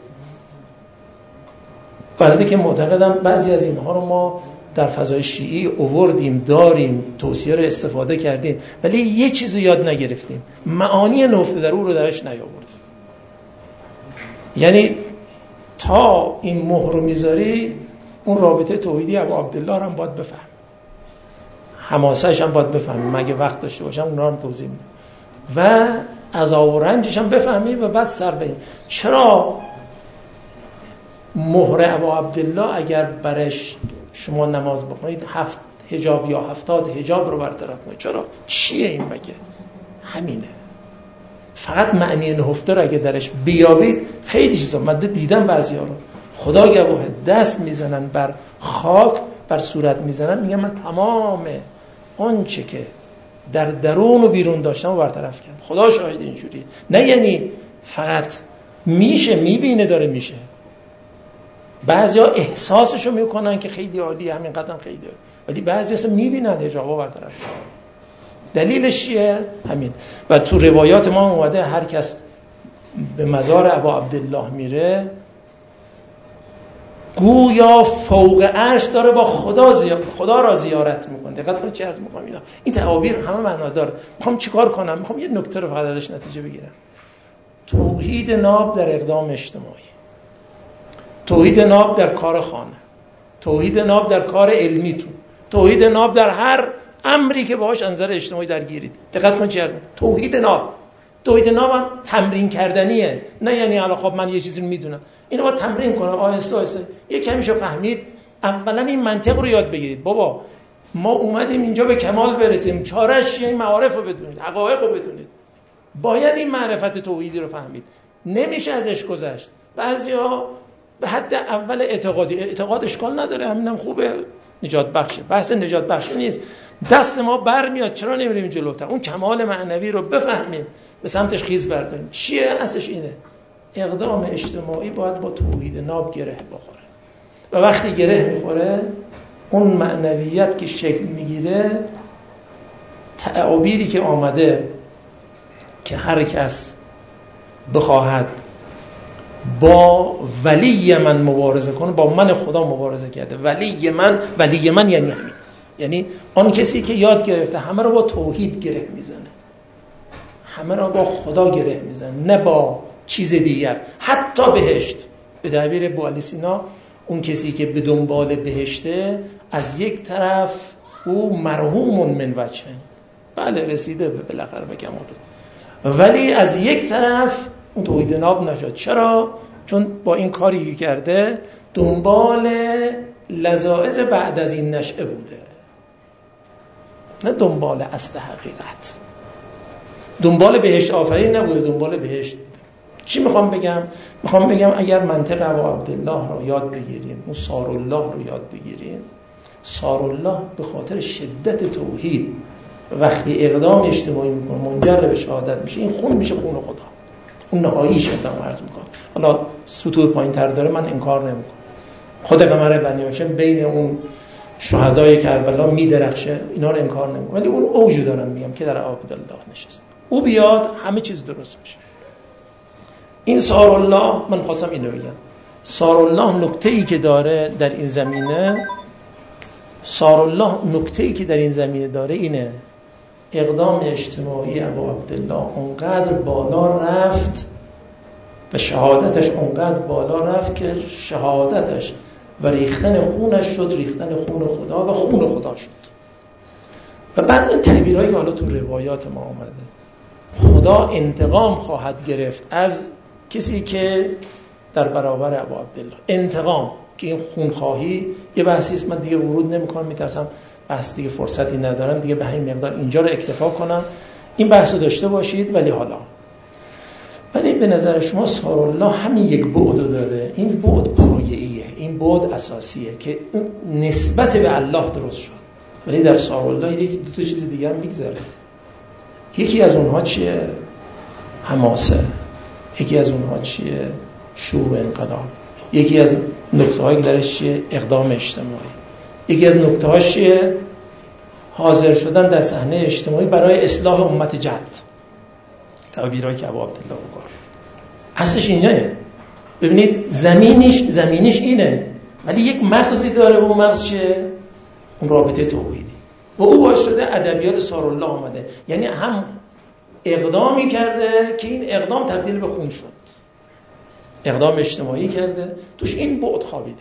فرده که معتقدم بعضی از اینها رو ما در فضای شیعی آوردیم، داریم، توصیه رو استفاده کردیم، ولی یه چیزو یاد نگرفتیم، معانی نفته در او رو درش نیاوردیم. یعنی تا این مهر رو میذاری اون رابطه توحیدی ابو عبدالله رو هم باید بفهم، حماسه‌اش هم باید بفهمیم، مگه وقت داشته باشم اونا رو توضیح میدم، و عذاب و رنجش هم بفهمیم و بعد سر بریم. چرا مهر ابو عبدالله اگر برش شما نماز بخونید 7 حجاب یا 70 حجاب رو برطرف کنید؟ چرا؟ چیه این مگه؟ همینه. فقط معنی نهفته رو اگه درش بیابید خیلی چیزا. من دیدم بعضیا رو خدا گواه دست میزنن بر خاک، بر صورت میزنن، میگن من تمام آنچه که در درون و بیرون داشتم و برطرف کردم. خدا شاهد اینجوری. نه یعنی فقط میشه، میبینه داره میشه. بعضیا احساسشو میکنن که خیلی عالی، همین قدم خیلی عالی، ولی بعضی اصلا میبینن حجابا برطرف کردن. دلیلش چیه؟ همین. و تو روایات ما اومده هر کس به مزار ابو عبدالله میره گویا فوق عرش داره با خدا را زیارت میکنه. دقت کنید چه عرض میکنم. این تعابیر همه معنا داره. میخوام چیکار کنم؟ میخوام یه نکته رو فقط ازش نتیجه بگیرم. توحید ناب در اقدام اجتماعی، توحید ناب در کار خانه، توحید ناب در کار علمیتون، توحید ناب در هر امری که باهاش انظر اجتماعی درگیرید. دقت کنید چه توحید ناب. توحید ناب هم تمرین کردنیه. نه یعنی حالا خب من یه چیزی رو میدونم، اینو باید تمرین کنم آهسته آهسته. یه کمیشو فهمید، اولا این منطق رو یاد بگیرید. بابا ما اومدیم اینجا به کمال برسیم، چارش این معارف رو بدونید، حقایق رو بدونید. باید این معرفت توحیدی رو فهمید، نمیشه ازش گذشت. بعضیا به حد اول اعتقاد اشکال نداره، همینم خوبه، نجات بخشه. بحث نجات بخشه نیست، دست ما برمیاد چرا نمیریم جلوتر، اون کمال معنوی رو بفهمیم، به سمتش خیز برداریم. چیه اصلش؟ اینه اقدام اجتماعی باید با توحید ناب گره بخوره، و وقتی گره میخوره اون معنویت که شکل میگیره، تعابیری که آمده که هر کس بخواهد با ولی من مبارزه کنه، با من خدا مبارزه کرده. ولی من یعنی همین، یعنی آن کسی که یاد گرفته همه رو با توحید گره میزنه، همه رو با خدا گره میزنه، نه با چیز دیگر. حتی بهشت، به تعبیر ابوعلی سینا، اون کسی که به دنبال بهشته، از یک طرف او مرحوم من وجه، بله رسیده بالاخره به کمال، ولی از یک طرف اون توحید ناب نشد. چرا؟ چون با این کاری که کرده دنبال لذاذ بعد از این نشأه بوده، نه دنبال اصل حقیقت. دنبال بهشت آفرین نبوده، دنبال بهشت بوده. چی میخوام بگم؟ میخوام بگم اگر منطق ابو عبدالله رو یاد بگیریم، اون سارالله رو یاد بگیریم، سارالله به خاطر شدت توحید وقتی اقدام اجتماعی میکنه منجر به شهادت میشه. این خون میشه خون خدا، اون نهاییش ادام عرض میکنه. حالا سطوح پایین تر داره، من انکار نمیکنم. خود قمر بنی هاشم بین اون شهدای کربلا میدرخشه، اینا رو انکار نمیکنم، ولی اون اوج دارم میگم که در عبدالله نشست. او بیاد همه چیز درست میشه. این سارالله، من خواستم اینو بگم، سارالله نکته‌ای که داره در این زمینه، سارالله نکته‌ای که در این زمینه داره اینه: اقدام اجتماعی ابو عبدالله اونقدر بالا رفت و شهادتش اونقدر بالا رفت که شهادتش و ریختن خونش شد ریختن خون خدا و خون خدا شد. و بعد این تعبیرهایی که حالا تو روایات ما آمده، خدا انتقام خواهد گرفت از کسی که در برابر ابو عبدالله. انتقام که این خونخواهی یه بحثی است، من دیگه ورود نمی‌کنم، میترسم بحث دیگه فرصتی ندارم دیگه، به همین مقدار اینجا رو اکتفا کنم. این بحث رو داشته باشید. ولی به نظر شما سارالله همین یک بعد داره، این بعد پایه‌ایه، این بعد اساسیه که نسبت به الله درست شد. ولی در سارالله دو تا چیز دیگه هم میگذره. یکی از اونها چیه؟ حماسه. یکی از اونها چیه؟ شور و انقلاب. یکی از نکته‌هایی که درش چیه؟ اقدام اجتماعی. یکی از نکته‌هاش چیه؟ حاضر شدن در صحنه اجتماعی برای اصلاح امت جد. تعبیرایی که ابو عبدالله گفت اصلش اینه. ببینید زمینش اینه، ولی یک مغزی داره و اون مغز چیه؟ اون رابطه توحیدی. و او باعث شده ادبیات سارالله آمده، یعنی هم اقدامی کرده که این اقدام تبدیل به خون شد، اقدام اجتماعی کرده، توش این بعد خوابیده.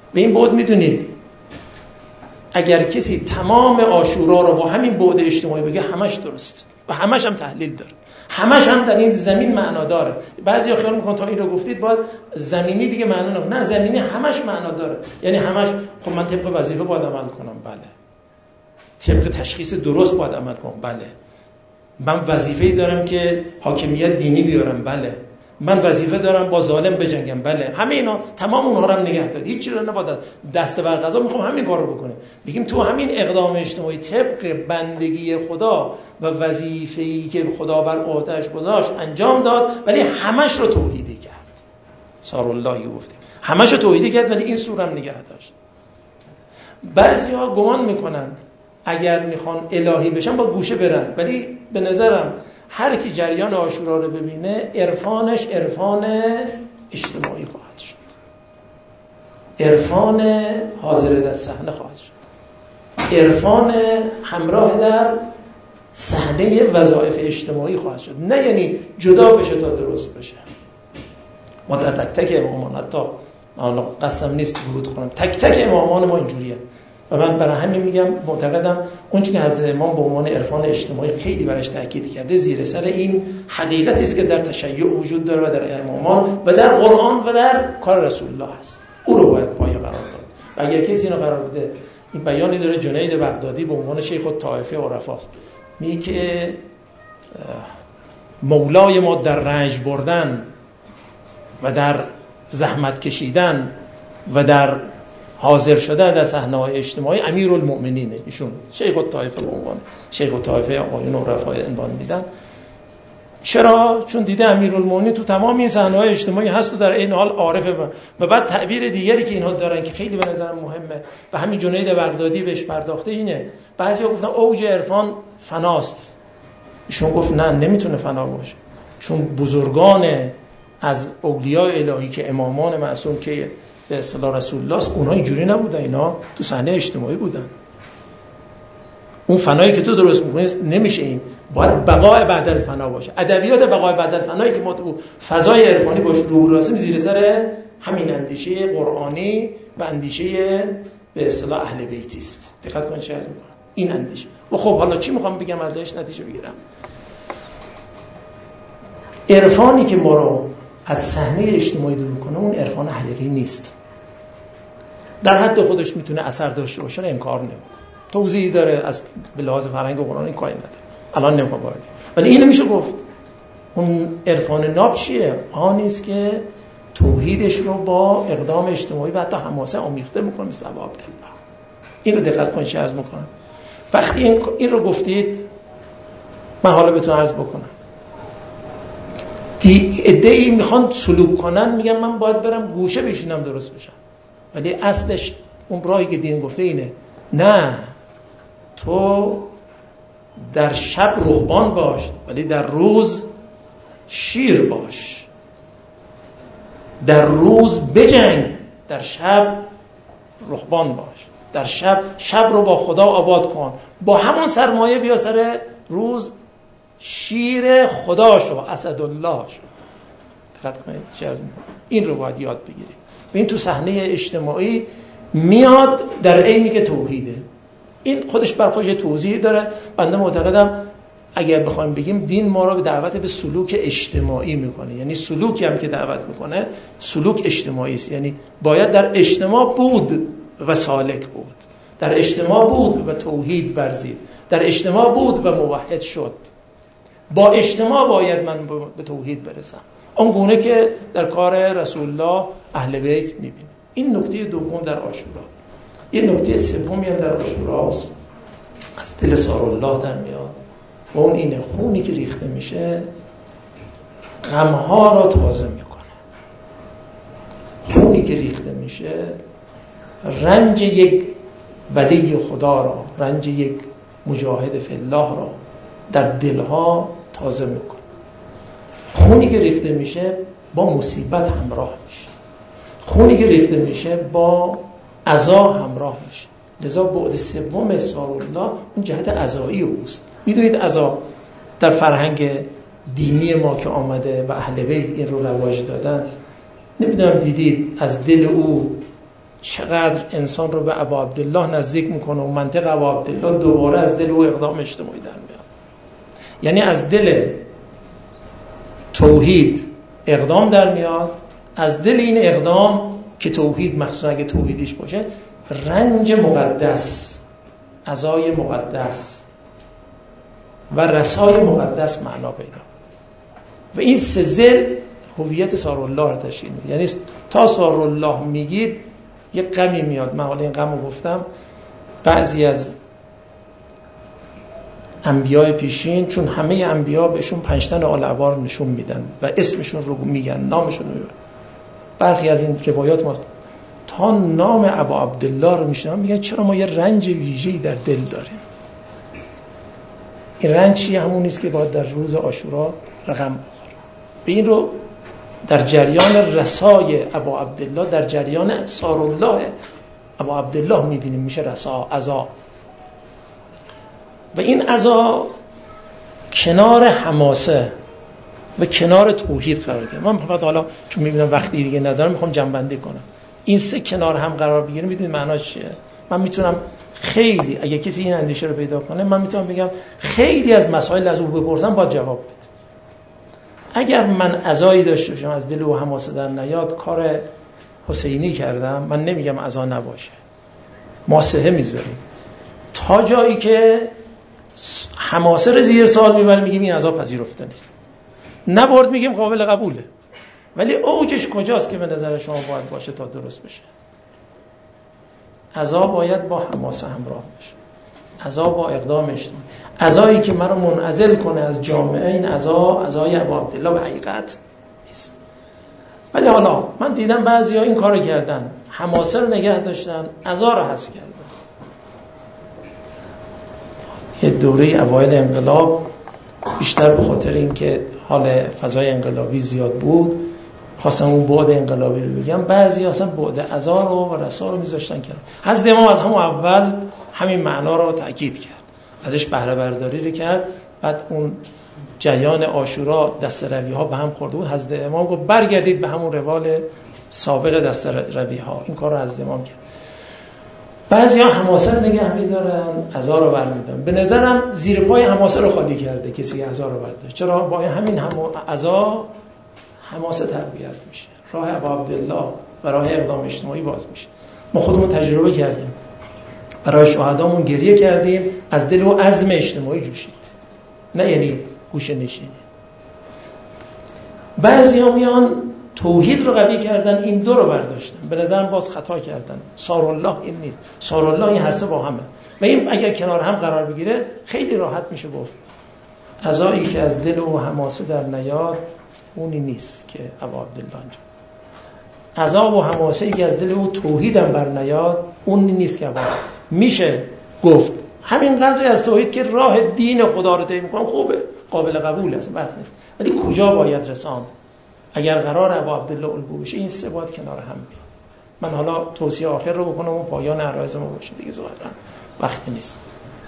به این بعد میدونید اگر کسی تمام عاشورا رو با همین بعد اجتماعی بگه همش درست و همش هم تحلیل داره، همش هم در این زمین معنا داره. بعضیا خیال میکنن تا این رو گفتید باید زمینی دیگه معنا نه، زمینی همش معنا داره. یعنی همش خب من طبق وظیفه باید عمل کنم، بله. طبق تشخیص درست باید عمل کنم، بله. من وظیفه‌ای دارم که حاکمیت دینی بیارم، بله. من وظیفه دارم با ظالم بجنگم، بله. همه اینا تمام اونها رو هم نگه دارید، هیچ چیزی رو نباید دست بر قضا میخوام همین کارو بکنه. بگیم تو همین اقدام اجتماعی طبق بندگی خدا و وظیفه‌ای که خدا بر عهده‌اش گذاشت انجام داد، ولی همش رو توحیدی کرد. ساراللهی گفتیم همش رو توحیدی کرد ولی این سورم نگه داشت. بعضیا گمان میکنن اگر میخوان الهی بشن با گوشه برن، ولی به نظرم هر کی جریان عاشورا رو ببینه عرفانش عرفان اجتماعی خواهد شد، عرفان حاضر در صحنه خواهد شد، عرفان همراه در صحنه وظایف اجتماعی خواهد شد. نه یعنی جدا بشه تا درست بشه. ما در تک تک امامان، حتی قصدم نیست ورود کنم، تک تک امامان ما اینجوریه و من برای همین میگم معتقدم اون چیزی که حضرت امام به عنوان عرفان اجتماعی خیلی برش تاکید کرده زیر سر این حقیقتی است که در تشیع وجود داره و در امامان و در قرآن و در کار رسول الله هست. او رو باید پایه قرار داد. و اگر کسی اینو قرار بده، این بیانی داره جنید بغدادی به عنوان شیخ الطائفه عرفاست، میگه که مولای ما در رنج بردن و در زحمت کشیدن و در حاضر شدن در صحنه‌های اجتماعی امیرالمؤمنینه. ایشون شیخ الطائفه به عنوان شیخ الطائفه آقایون عرفای عنوان میدن. چرا؟ چون دیده امیرالمؤمنین تو تمام این صحنه‌های اجتماعی هست و در این حال عارفه. و بعد تعبیر دیگری که اینها دارن که خیلی به نظر مهمه و همین جنید بغدادی بهش پرداخته اینه، بعضیا گفتن اوج عرفان فناست، ایشون گفت نه، نمیتونه فنا باشه، چون بزرگان از اولیاء الهی که امامان معصوم که به اصطلاح رسول الله است، اونها اینجوری نبودن، اینا تو صحنه اجتماعی بودن. اون فنایی که تو درست می‌کنی نمیشه، این باید بقای بعد الفنا باشه. ادبیات بقای بعد الفنایی که ما تو فضای عرفانی باش رو راسیم زیر سر همین اندیشه قرآنی و اندیشه به اصطلاح اهل بیتی است. دقت کن چه از می‌کنم این اندیشه. و خب حالا چی می‌خوام بگم ازش نتیجه بگیرم؟ عرفانی که ما رو از صحنه اجتماعی دور کنه اون عرفان حقیقی نیست. در حد خودش میتونه اثر داشته باشه، انکار نمیکنه، توضیحی داره از به لحاظ فرهنگ و قرآن این کاری نداره، الان نمیخوام وارد، ولی اینو میشه گفت اون عرفان ناب چیه؟ آن است که توحیدش رو با اقدام اجتماعی و حتی حماسه آمیخته میکنه ثواب الله. این رو دقت کنید چه عرض میکنم. وقتی این رو گفتید، من حالا بهتون عرض بکنم ادعی میخوان سلوک کنن، میگن من باید برم گوشه بشینم درست بشم، ولی اصلش اون راهی که دین گفته اینه، نه، تو در شب رهبان باش ولی در روز شیر باش، در روز بجنگ، در شب رهبان باش، در شب رو با خدا آباد کن، با همون سرمایه بیا سر روز شیر خدا شو، اسدالله شو. دقت کنید چه عرض می‌کنم، این رو باید یاد بگیرید. ببین تو صحنه اجتماعی میاد در عینی که توحیده، این خودش بر خودش توضیح داره. بنده معتقدم اگر بخوایم بگیم دین ما رو به دعوت به سلوک اجتماعی میکنه، یعنی سلوکی هم که دعوت میکنه سلوک اجتماعی است، یعنی باید در اجتماع بود و سالک بود، در اجتماع بود و توحید ورزید، در اجتماع بود و موحد شد. با اجتماع باید من به توحید برسم، اون گونه که در کار رسول الله اهل بیت میبینیم. این نکته دوم در عاشورا. این نکته سومی هم در عاشورا است، از دل سارالله در میاد و اون اینه، خونی که ریخته میشه غمها را تازه میکنه. خونی که ریخته میشه رنج یک ولی خدا را، رنج یک مجاهد فی الله را در دلها تازه میکنه. خونی که ریخته میشه با مصیبت همراه میشه، خونی که ریخته میشه با عزا همراه میشه. لذا بعد سوم سارالله اون جهت عزایی اوست. میدونید عزا در فرهنگ دینی ما که آمده و اهل بیت این رو رواج دادن، نمیدونم دیدید از دل او چقدر انسان رو به ابا عبدالله نزدیک میکنه و منطق ابا عبدالله دوباره از دل او اقدام اجتماعی در میاد. یعنی از دل توحید اقدام در میاد، از دل این اقدام که توحید مخصوصا اگه توحیدیش باشه رنج مقدس، عزای مقدس و رسای مقدس معنا پیدا و این سه ضلع هویت سارالله رو تشکیل میده. یعنی تا سارالله میگید یه غمی میاد. من حالا این غم رو گفتم، بعضی از انبیاء پیشین چون همه انبیا بهشون 5 تن آل عبار نشون میدن و اسمشون رو میگن، نامشون رو میگن. برخی از این روایات ماست تا نام ابا عبدالله رو میشنن میگن چرا ما یه رنج ویژه‌ای در دل داریم. این رنج چیه؟ همون نیست که باید در روز عاشورا رقم بخوره. به این رو در جریان رسای ابا عبدالله، در جریان سارالله ابا عبدالله میبینیم میشه رسا، عزا. و این عزا کنار حماسه و کنار توحید قرار گرفته. من فقط حالا چون میبینم وقتی دیگه ندارم میخوام جمع‌بندی کنم. این سه کنار هم قرار بگیره میدونید معناش چیه؟ من میتونم خیلی، اگه کسی این اندیشه رو پیدا کنه، من میتونم بگم خیلی از مسائل از او بپرسم با جواب بده. اگر من عزایی داشته باشم از دل او حماسه در نیاد، کار حسینی کردم. من نمیگم عزا نباشه، ما سهه میذاریم تا جایی که حماسه رو زیر سوال میبریم میگیم این عزا پذیرفته نیست، نبرد میگیم قابل قبوله. ولی اوجش کجاست که به نظر شما باید باشه تا درست بشه؟ عزا باید با حماسه همراه بشه، عزا با اقدام اجتماعی، عزایی که منو منعزل کنه از جامعه. این عزای ابا عبدالله به حقیقت نیست. ولی حالا من دیدم بعضیا این کارو کردن، حماسه رو نگه داشتن، عزا رو حذف کردن. یه دوره اوایل انقلاب بیشتر به خاطر اینکه حال فضای انقلابی زیاد بود، خواستم اون بعد انقلابی رو بگم، بعضی اصلا بعد عزا رو و رسا رو میذاشتن کنار. حضرت امام از همون اول همین معنا رو تاکید کرد، ازش بهره برداری رو کرد. بعد اون جریان عاشورا دست روی ها به هم خورده بود، حضرت امام گفت برگردید به همون روال سابق دست روی ها. این کار رو حضرت امام کرد. بعضی ها حماسه رو نگه می‌دارن، عزا رو برمی‌دارن. به نظرم زیر پای حماسه رو خالی کرده کسی عزا رو برداشت. چرا؟ با همین عزا حماسه تقویت میشه، راه ابا عبدالله و راه اقدام اجتماعی باز میشه. ما خودمون تجربه کردیم، برای شهدامون گریه کردیم، از دل و عزم اجتماعی جوشید، نه یعنی گوشه نشینی. بعضیا میان توحید رو قوی کردن، این دو رو برداشتن، به نظرم باز خطا کردن. سارالله این نیست، سارالله این هر سه با همه و این اگر کنار هم قرار بگیره خیلی راحت میشه گفت عزایی که از دل و حماسه در نیاد اونی نیست که ابا عبدالله انجام. عزا و حماسه‌ای که از دل او توحیدم بر نیاد اونی نیست که ابا. میشه گفت همین قدری از توحید که راه دین خدا رو طی می‌کنم خوبه، قابل قبوله، اصلا بحث نیست. ولی کجا باید رساند؟ اگر قرار ابا عبدالله الگو بشه این سه باید کنار هم بیان. من حالا توصیه آخر رو بکنم و پایان عرایض ما باشه دیگه، ظاهرا وقتی نیست.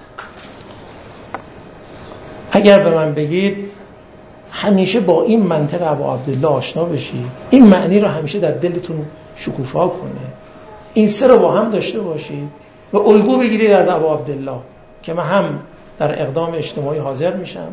اگر به من بگید همیشه با این منطق ابا عبدالله آشنا بشید، این معنی رو همیشه در دلتون شکوفا کنه، این سه رو با هم داشته باشید و الگو بگیرید از ابا عبدالله که من هم در اقدام اجتماعی حاضر میشم،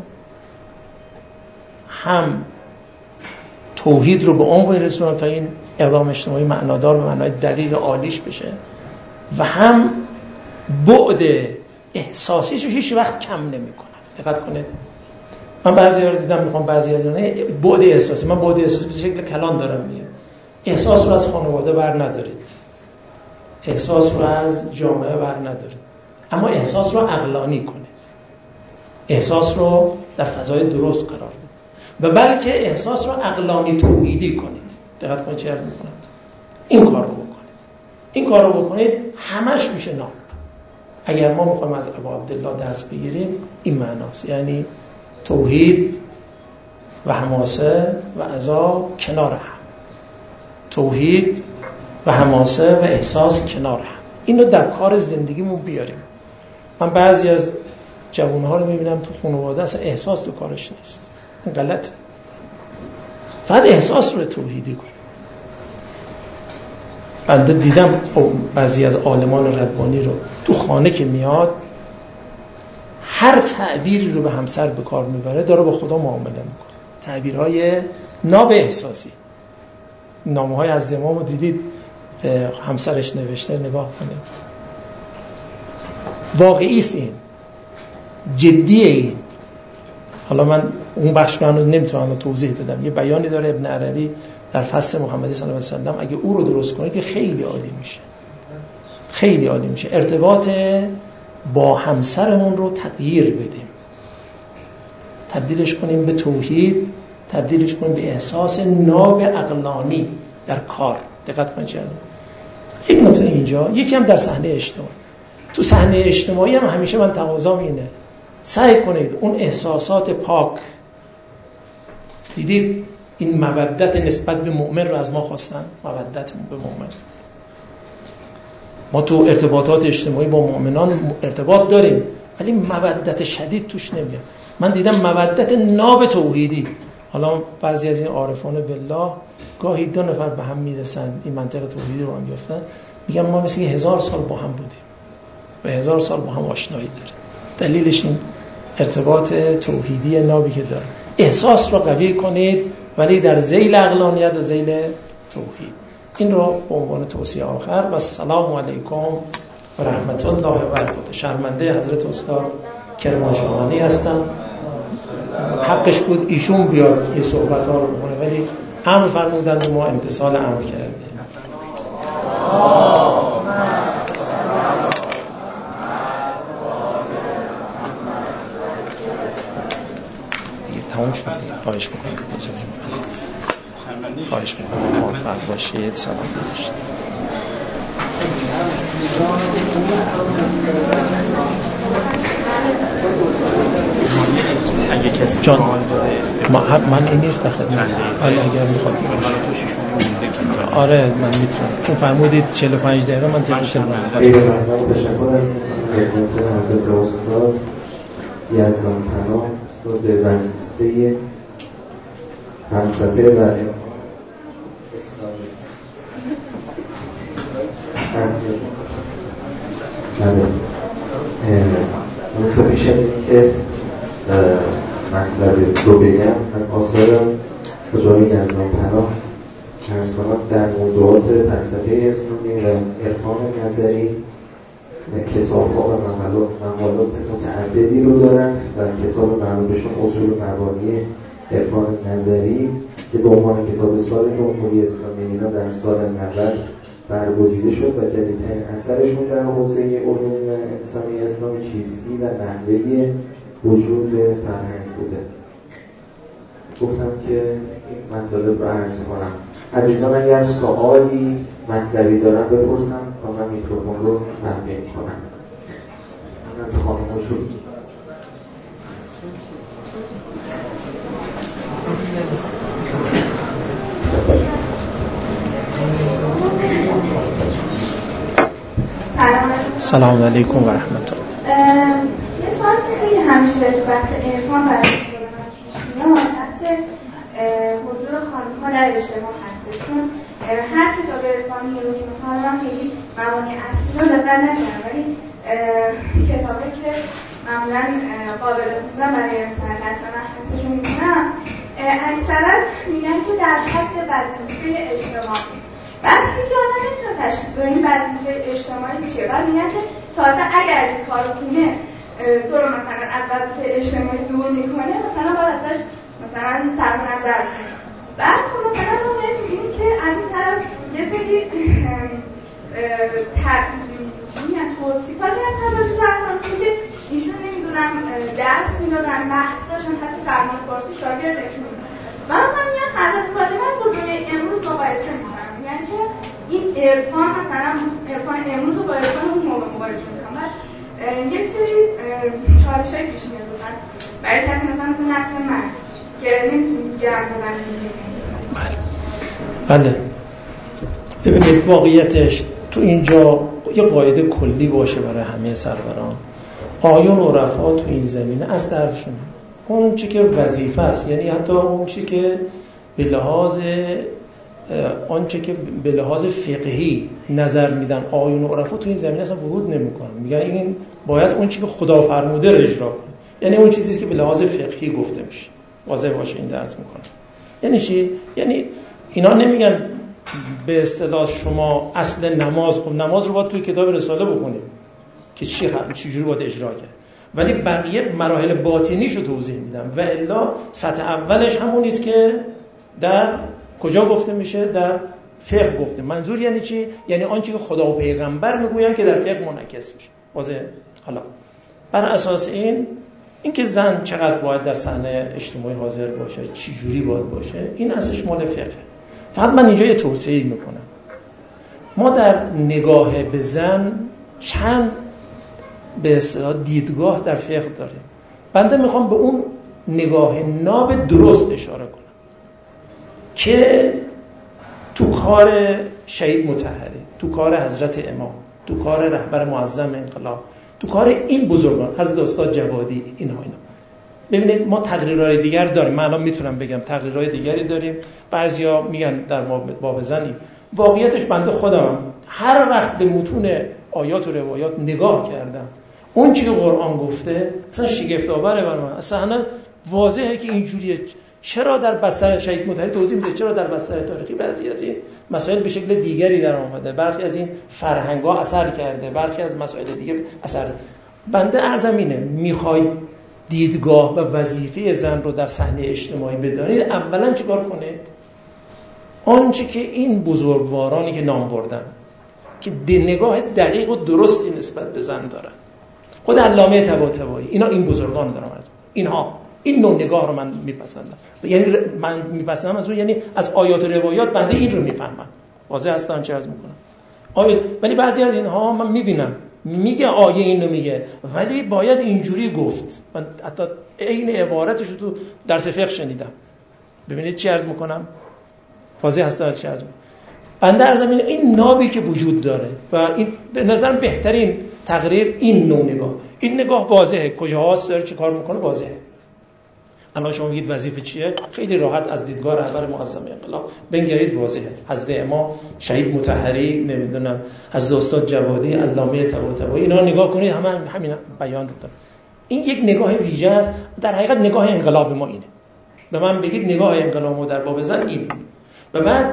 هم توحید رو به عمق میرسونم تا این اقدام اجتماعی معنادار به معنای دلیل عالیش بشه و هم بعد احساسیش رو هیچ وقت کم نمی‌کنم. دقت کنید، من بعضی‌ها رو دیدم، میخوام بعضی‌ها رو نه، بعد احساسی، من بعد احساسی به شکل کلان دارم میگم. احساس رو از خانواده بر ندارید، احساس رو از جامعه بر ندارید، اما احساس رو عقلانی کنید، احساس رو در فضای درست قرار بدید و بلکه احساس رو عقلانی توحیدی کنید. دقت کنید چه عرض میکنم، این کار رو بکنید، این کار رو بکنید همش میشه ناب. اگر ما میخوایم از ابا عبدالله درس بگیریم این معناست، یعنی توحید و حماسه و عزا کنار هم، توحید و حماسه و احساس کنار هم، اینو در کار زندگیمون بیاریم. من بعضی از جوانها رو میبینم تو خانواده اصلا احساس تو کارش نیست، این غلطه. فقط احساس رو توحیدی کن. بنده دیدم بعضی از عالمان ربانی رو تو خانه که میاد هر تعبیری رو به همسر به کار میبره داره با خدا معامله میکنه. تعبیرهای ناب احساسی. نامه‌های از امام رو دیدید همسرش نوشته، نگاه کنید. واقعی است، این جدیه. این حالا من اون بخش رو نمیتونم توضیح بدم. یه بیانی داره ابن عربی در فصل محمدی صلی الله علیه و سلم، اگه او رو درست کنید که خیلی عالی میشه، خیلی عالی میشه. ارتباط با همسرمون رو تغییر بدیم، تبدیلش کنیم به توحید، تبدیلش کنیم به احساس ناب عقلانی در کار. دقت کنید چه یک نکته اینجا، یکی هم در صحنه اجتماعی. تو صحنه اجتماعی هم همیشه من تقاضام اینه، سعی کنید اون احساسات پاک، دیدید این مودت نسبت به مؤمن رو از ما خواستن، مودت به مؤمن. ما تو ارتباطات اجتماعی با مؤمنان ارتباط داریم ولی مودت شدید توش نمیاد. من دیدم مودت ناب توحیدی. حالا بعضی از این عارفان بالله گاهی 2 نفر به هم میرسن، این منطق توحیدی رو هم بیافتن، میگن ما مثل 1000 سال با هم بودیم و 1000 سال با هم آشنایی داریم. دلیلش این ارتباط توحیدی نابی که داره. احساس رو قوی کنید ولی در ذیل عقلانیت و ذیل توحید. این رو به عنوان توصیه آخر و السلام علیکم و رحمت الله و برکاته. شرمنده حضرت استاد کرمانشاهانی هستم. حقش بود ایشون بیاد این صحبت ها رو بکنه ولی امر فرمودند و ما امتثال امر کردیم. تمام شد. خواهش میکنم اجازه بدید. خواهش میکنم موفق باشید. سلام باشید. اگه کسی جان سوال داره من این نیست بخاطر اگر میخواد آره من میتونم، چون فرمودید 45 دقیقه من تشکر تشکر از خدمت حضرت استاد یزدان پناه، استاد برجسته فلسفه و اون تو پیش از این که مطلب رو بگم از آثار حجای یزدان پناه عرض کنم در موضوعات فلسفه اسلامی و عرفان نظری کتاب‌ها و مقالات متعددی رو دارن و کتاب معروفشون اصول مبانی عرفان نظری که به عنوان کتاب سال جمهوری اسلامی ایران در سال 90 برگزیده شد و جدیدترین اثرشون در حوزه علوم انسانی اسلامی چیستی و نحوه وجود فرهنگ بوده. گفتم که این مطالب رو عرض کنم. عزیزان اگر سوالی مطلبی دارن بپرسم تا من میکروفون رو تقدیم کنم. من از خانم شروع. سلام علیکم و رحمت الله. یه سوال که خیلی همیشه تو بحث عرفان برای من پیش میاد، بحث حضور خانم‌ها در اجتماع هستش. چون هر کتاب عرفانی رو که مثلا من خیلی مبانی اصلی رو دقت نکردم ولی کتابی که معمولاً قابل خوندن برای مثلا مثلا هستش رو می‌خونم اکثرا میگن که در حد وظیفه اجتماعی بعد هیچ آدم نمیتونه تشخیص بده این وظیفه اجتماعی چیه. بعد میگن که تازه اگر این کارو کنه تو رو مثلا از وظیفه اجتماعی دور میکنه مثلا باید ازش مثلا صرف نظر کنه. بعد خب مثلا ما میگیم که از این طرف یه سری توصیفاتی از حضرت زرخان که ایشون نمیدونم درس میدادن بحث داشتن حتی سلمان فارسی شاگردشون و مثلا میگن حضرت فاطمه با دنیای امروز مقایسه میکنن، میگن که این عرفان مثلا عرفان امروز رو با عرفان اون موقع مقایسه میکنن. بعد یک سری چالش‌هایی پیش میاد برای کسی مثلا نسل من که نمیتونی جمع ببندیم. بله ببینید واقعیتش تو اینجا یه قاعده کلی باشه برای همه سروران. آیون و عرفا تو این زمینه از طرفشون اون چی که وظیفه است، یعنی حتی اون چی که به لحاظ آنچه که به لحاظ فقهی نظر میدن آیون و عرفا تو این زمینه اصلا ورود نمیکنن. میگن این باید اون چیزی که خدا فرموده رو اجرا کنه، یعنی اون چیزی که به لحاظ فقهی گفته میشه. واضح باشه این درس میکنه. یعنی چی؟ یعنی اینا نمیگن به اصطلاح شما اصل نماز، خب نماز رو باید توی کتاب رساله بخونیم که چجوری باید اجرا کرد، ولی بقیه مراحل باطنیشو توضیح میدم و الا سطح اولش همونیست که در کجا گفته میشه؟ در فقه گفته. منظور یعنی چی؟ یعنی آنچه که خدا و پیغمبر میگوین که در فقه منعکس میشه. واضحه؟ حالا بر اساس این که زن چقدر باید در صحنه اجتماعی حاضر باشه، چی جوری باید باشه، این اصلش مال فقه. فقط من اینجا یه توصیه میکنم. ما در نگاه به زن چند به اصطلاح دیدگاه در فقه داریم. بنده میخوام به اون نگاه ناب درست اشاره کنم که تو کار شهید مطهری، تو کار حضرت امام، تو کار رهبر معظم انقلاب، تو کار این بزرگان، حضرت استاد جوادی، اینا ببینید ما تقریرهای دیگر داریم. من الان میتونم بگم تقریرهای دیگری داریم. بعضیا میگن در باب زنی. واقعیتش بنده خودم هر وقت به متون آیات و روایات نگاه کردم، اون چی که قرآن گفته اصلا شگفت آوره برای من. اصلا واضحه که اینجوریه. چرا در بستر شهید مطهری توضیح میده، چرا در بستر تاریخی بعضی از این مسائل به شکل دیگری در آمده، برخی از این فرهنگ‌ها اثر کرده، برخی از مسائل دیگه اثر. بنده اعظم اینه، میخواید دیدگاه و وظیفه زن رو در صحنه اجتماعی بدانید، اولا چیکار کنید؟ آنچه که این بزرگوارانی که نام بردن که نگاه دقیق و درستی نسبت به زن دارن، خود علامه طباطبایی، اینا این بزرگان دارم از اینها این نوع نگاه رو من میپسندم. یعنی من میپسندم از اون، یعنی از آیات و روایات بنده این رو میفهمم. واضح هستم چه عرض میکنم؟ ولی بعضی از اینها من میبینم میگه آیه اینو میگه ولی باید اینجوری گفت. من حتی عین عبارتش رو تو درس فقه شنیدم. ببینید چه عرض میکنم؟ واضح هستم چه عرض میکنم؟ بنده عرضم این نابی که وجود داره و این به نظر بهترین تقریر این نوع نگاه. این نگاه واضحه، کجاست داره چه کار میکنه واضحه. الان شما میگید وظیفه چیه؟ خیلی راحت از دیدگاه رهبر معظم انقلاب بنگرید، واضحه. حضرت امام، شهید مطهری، نمیدونم حضرت استاد جوادی، علامه طباطبایی، اینا نگاه کنید همین بیان رو داره. این یک نگاه ویژه است. در حقیقت نگاه انقلاب ما اینه. به من بگید نگاه انقلاب ما در باب زن این. و بعد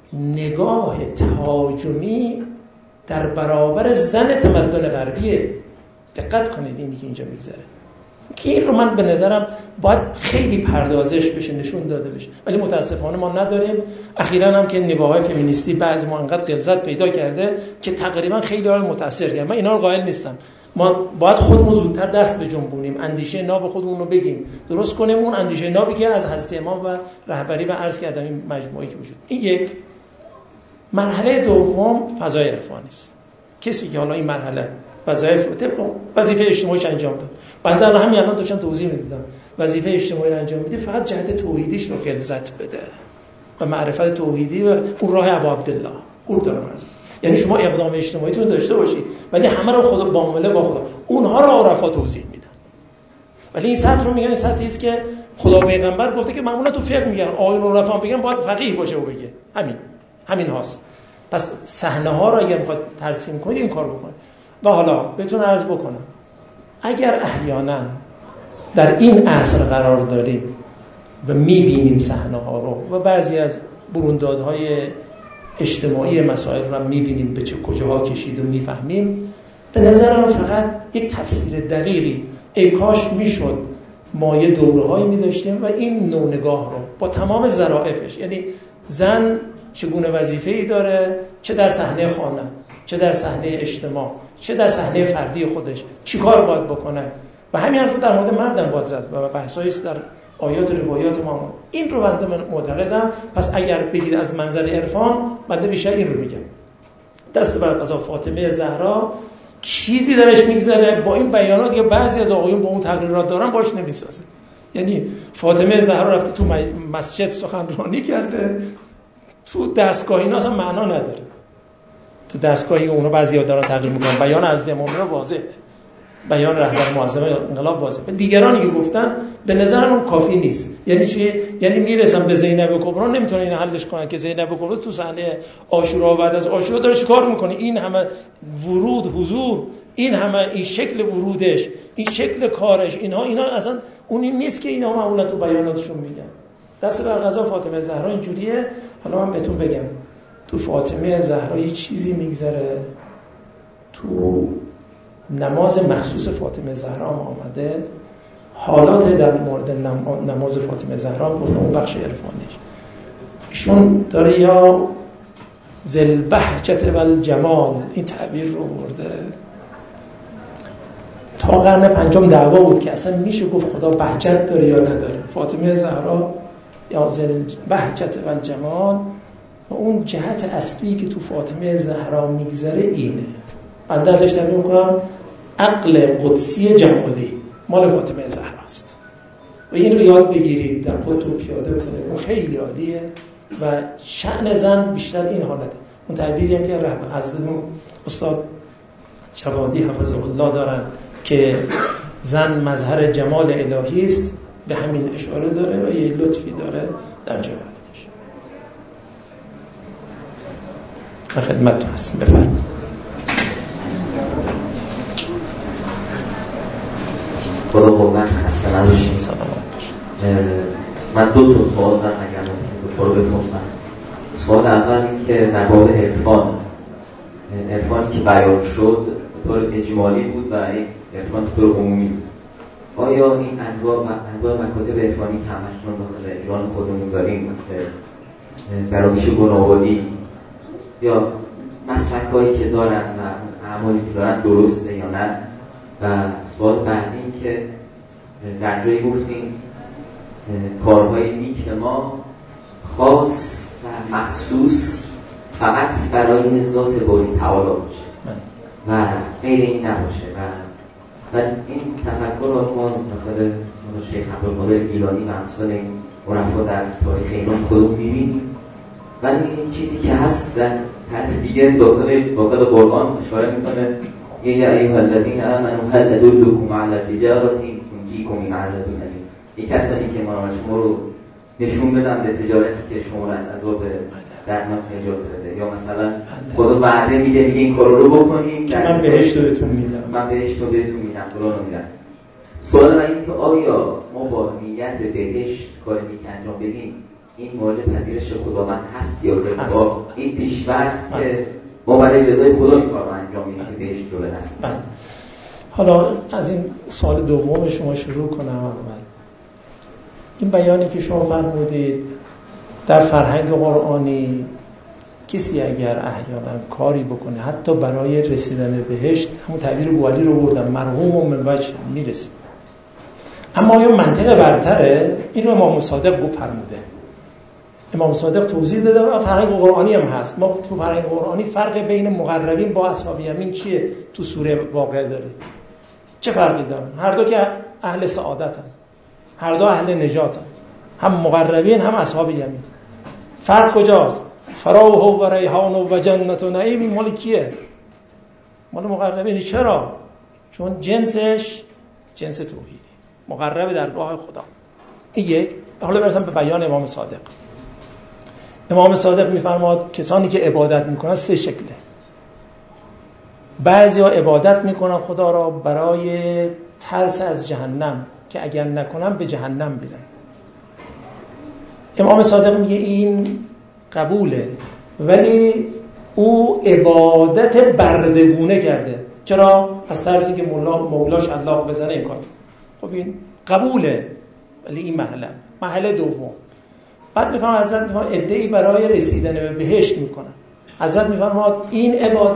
نگاه تهاجمی در برابر زن تمدن غربیه. دقت کنید اینی که اینجا میگذره که این رو من به نظرم باید خیلی پردازش بشه، نشون داده بشه، ولی متاسفانه ما نداریم. اخیراً هم که نگاه‌های فمینیستی بعضی ما انقدر غلظت پیدا کرده که تقریبا خیلی ها رو متاثر کرده. من اینا رو قائل نیستم. ما باید خودمون زودتر دست بجنبونیم، اندیشه ناب خودمون رو بگیم، درست کنیم اون اندیشه نابی که از حضرت امام و رهبری و عرض کردم این مجموعه‌ای که وجود. این یک. مرحله دوم فضای عرفانی است. کسی که حالا این مرحله وظیفه اجتماعیش انجام داد، بنده همین الان داشتم توضیح میدادم، وظیفه اجتماعی رو انجام میده، فقط جهت توحیدیش رو غلظت بده و معرفت توحیدی و اون راه ابو عبدالله اون داره مرز. یعنی شما اقدام اجتماعیتون داشته باشید ولی همه رو خدا با معامله با خدا، اونها رو عرفا توضیح میدن. ولی این سطح رو میگن سطحی است که خدا پیغمبر گفته که معمولا تو فقه میگن آیون و عرفا بگن باید فقیه باشه و بگه همین هاست. پس صحنه ها رو اگر میخواد ترسیم کنید این کار بکنید. و حالا بهتون عرض بکنم اگر احیانا در این عصر قرار داریم و میبینیم صحنه ها رو و بعضی از بروندادهای اجتماعی مسائل رو هم میبینیم به چه کجاها کشید و میفهمیم، به نظرم فقط یک تفسیر دقیقی ای کاش میشد ما یه دوره‌هایی می‌داشتیم و این نوع نگاه رو با تمام ظرافش، یعنی زن چگونه وظیفه‌ای داره، چه در صحنه خانه، چه در صحنه اجتماع، چه در صحنه فردی خودش چیکار باید بکنه و همین حرفو در مورد مردم باید زد و بحثایی است در آیات و روایات ما. این رو بنده من معتقدم. پس اگر بگید از منظر عرفان، بنده بیشتر این رو میگم. دست بر قضا فاطمه زهرا چیزی درش میگذره با این بیانات که بعضی از آقایون با اون تقریرات دارن باش نمیسازه. یعنی فاطمه زهرا رفته تو مسجد سخنرانی کرده، تو دستگاه اینا اصلا معنا نداره. تو دستگاهی اونا بعضیا دارن تقریر میکنن، بیان از امام رو واضحه. بیان رهبر معظم انقلاب واضحه. دیگرانی که گفتن به نظر من کافی نیست. یعنی چی؟ یعنی میرسن به زینب کبرا نمیتونن این حلش کنن که زینب کبرا تو صحنه عاشورا بعد از عاشورا داره چیکار میکنه، این همه ورود حضور، این همه این شکل ورودش، این شکل کارش، اینا اصلا اونی نیست که اینا معمولا تو بیاناتشون میگن. دست بر قضا فاطمه زهرا اینجوریه. حالا من بهتون بگم تو فاطمه زهرا یه چیزی میگذره، تو نماز مخصوص فاطمه زهرا آمده، حالات در مورد نماز فاطمه زهرا گفتم اون بخش عرفانیش ایشون داره یا ذل بهجت و الجمال این تعبیر رو برده. تا قرن پنجم دعوا بود که اصلا میشه گفت خدا بهجت داره یا نداره. فاطمه زهرا یا ذل بهجت و الجمال و اون جهت اصلی که تو فاطمه زهرا میگذره اینه. بنده ازش تعبیر میکنم عقل قدسی جمالی مال فاطمه زهراست و این رو یاد بگیرید، در خودتون پیاده کنید، اون خیلی عالیه و شأن زن بیشتر این حالته. اون تعبیری هم که از استاد جوادی حفظه الله دارن که زن مظهر جمال الهی است، به همین اشاره داره و یه لطفی داره در جوابش. در خدمتتون هستم، بفرمایید. خدا قوت خسته نباشید. من دو تا سوال دارم اگر رو بپرسم. سوال اول این که در باب عرفانی که بیان شد به طور اجمالی بود و این عرفان به طور عمومی بود. آیا این انواع مکاتب عرفانی که همشون داخل ایران خودمون داریم مثل برامش گناه‌آبادی یا مسلک‌هایی که دارن و اعمالی که دارن درسته یا نه؟ و سوال بعدی این که در جایی گفتیم کارهای نیک ما خاص و مخصوص فقط برای ذات باری تعالی باشه و غیر این نباشه و این تفکر رو ما داخل شیخ عبدالقادر گیلانی و امثال این عرفا در تاریخ ایران خودمون می‌بینیم، ولی این چیزی که هست در طرف دیگه داخل قرآن اشاره میکنه یا ایها الذین آمنوا هل ادلکم علی تجارة تنجیکم من عذاب الیم. یک کسانی که شما رو نشون بدم به تجارتی که شما رو از عذاب دردناک نجات بده، یا مثلا خدا وعده میده میگه این کارو رو بکنیم من بهشت بهتون میدم، من بهشت رو بهتون میدم، فلان رو میدم. سوال من اینه که آیا ما با نیت بهشت کاری که انجام بدیم این مورد پذیرش خداوند هست یا خیر؟ با این پیش‌فرض که ما برای رضای خدا این کار رو انجام میدیم که بهشت رو برسیم. حالا از این سوال دوم شما شروع کنم. اول این بیانی که شما فرمودید در فرهنگ قرآنی کسی اگر احیانا کاری بکنه حتی برای رسیدن به بهشت، همون تعبیر بوعلی رو بردم، مرحوم و من وجه میرسه. اما آیا منطق برتره؟ این رو امام صادق گفت فرموده. امام صادق توضیح داده و فرهنگ قرآنی هم هست. ما تو فرهنگ قرآنی فرق بین مقربین با اصحاب یمین چیه تو سوره واقع داره؟ چه فرقی دارن؟ هر دو که اهل سعادتن، هر دو اهل نجاتن، هم مقربین هم اصحاب یمین. فرق کجاست؟ فراوح و ریحان و جنت و نعیم مال کیه؟ مال مقربین. چرا؟ چون جنسش جنس توحیدی، مقرب درگاه خدا. این یک. حالا برسم به بیان امام صادق. امام صادق میفرماد کسانی که عبادت میکنن سه شکله. بعضیا عبادت میکنن خدا را برای ترس از جهنم که اگر نکنن به جهنم میرن. امام صادق میگه این قبوله، ولی او عبادت بردگونه کرده. چرا؟ از ترسی که مولاش علاق بزنه این کار. خب این قبوله، ولی این محله دوم. بعد میفهمم حضرت میفهمم ادعی برای رسیدن به بهشت میکنن. حضرت میفهمم این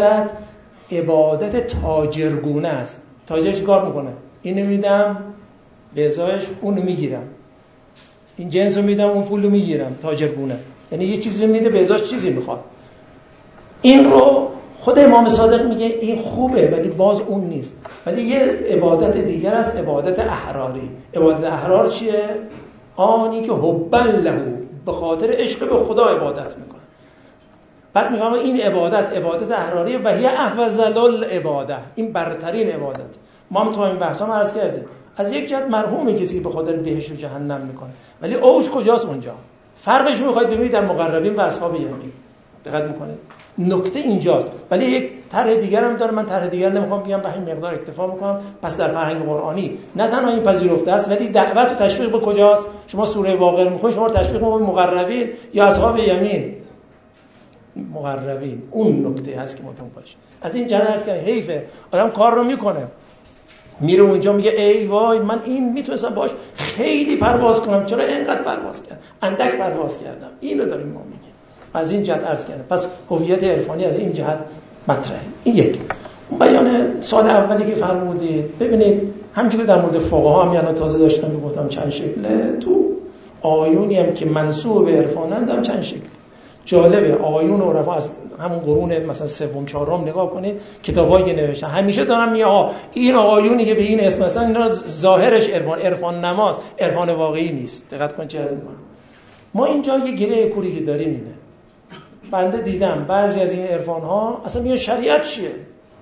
عبادت تاجرگونه است. تاجر چی کار میکنه؟ اینو میدم به ازایش اونو میگیرم، این جنسو میدم اون پولو میگیرم. تاجرگونه یعنی یه چیزی میده به ازاش چیزی میخواد. این رو خود امام صادق میگه این خوبه، ولی باز اون نیست. ولی یه عبادت دیگر است، عبادت احراری. عبادت احرار چیه؟ آنی که حبا له، به خاطر عشق به خدا عبادت میکنه. بعد میفهمه این عبادت احراری و هی افضل العباده، این برترین عبادت. ما هم تو این بحثا ما عرض کردیم از یک جهت مرحومه کسی که به خاطر بهشت و جهنم میکنه، ولی اوج کجاست اونجا؟ فرقش میخواید ببینید در مقربین و اصحاب یمین. دقت میکنید نکته اینجاست. ولی یک طرح دیگر هم داره، من طرح دیگر نمیخوام بگم، به همین مقدار اکتفا میکنم. پس در فرهنگ قرآنی نه تنها این پذیرفته است، ولی دعوت و تشویق به کجاست؟ شما سوره واقعه میخونید، شما تشویق به مقربین یا اصحاب یمین؟ مقربین. اون نکته هست که متون باشه. از این جهت هست که حیفه آدم کار رو میکنه، میره اونجا میگه ای وای من این میتونستم باش خیلی پرواز کنم، چرا اینقدر پرواز کردم؟ اندک پرواز کردم. اینو داریم ما میگیم. از این جهت عرض کردم. پس هویت عرفانی از این جهت مطرحه. این یک. بیان سال اولی که فرمودید، ببینید همونجوری در مورد فقها هم یعنی تازه داشتم میگفتم چند شکله، تو آیونی هم که منسوب به عرفانند هم چند شکل. جالبه آیون عرفا از همون قرون مثلا سوم چهارم نگاه کنید کتابایی که نوشتن همیشه دارم میگم این آیونی که به این اسم مثلا اینا ظاهرش عرفان نماز، عرفان واقعی نیست. دقت کن چه میگم. ما اینجا یه گره کوری که داریم اینه. بنده دیدم بعضی از این عرفان ها اصلا میگن شریعت چیه؟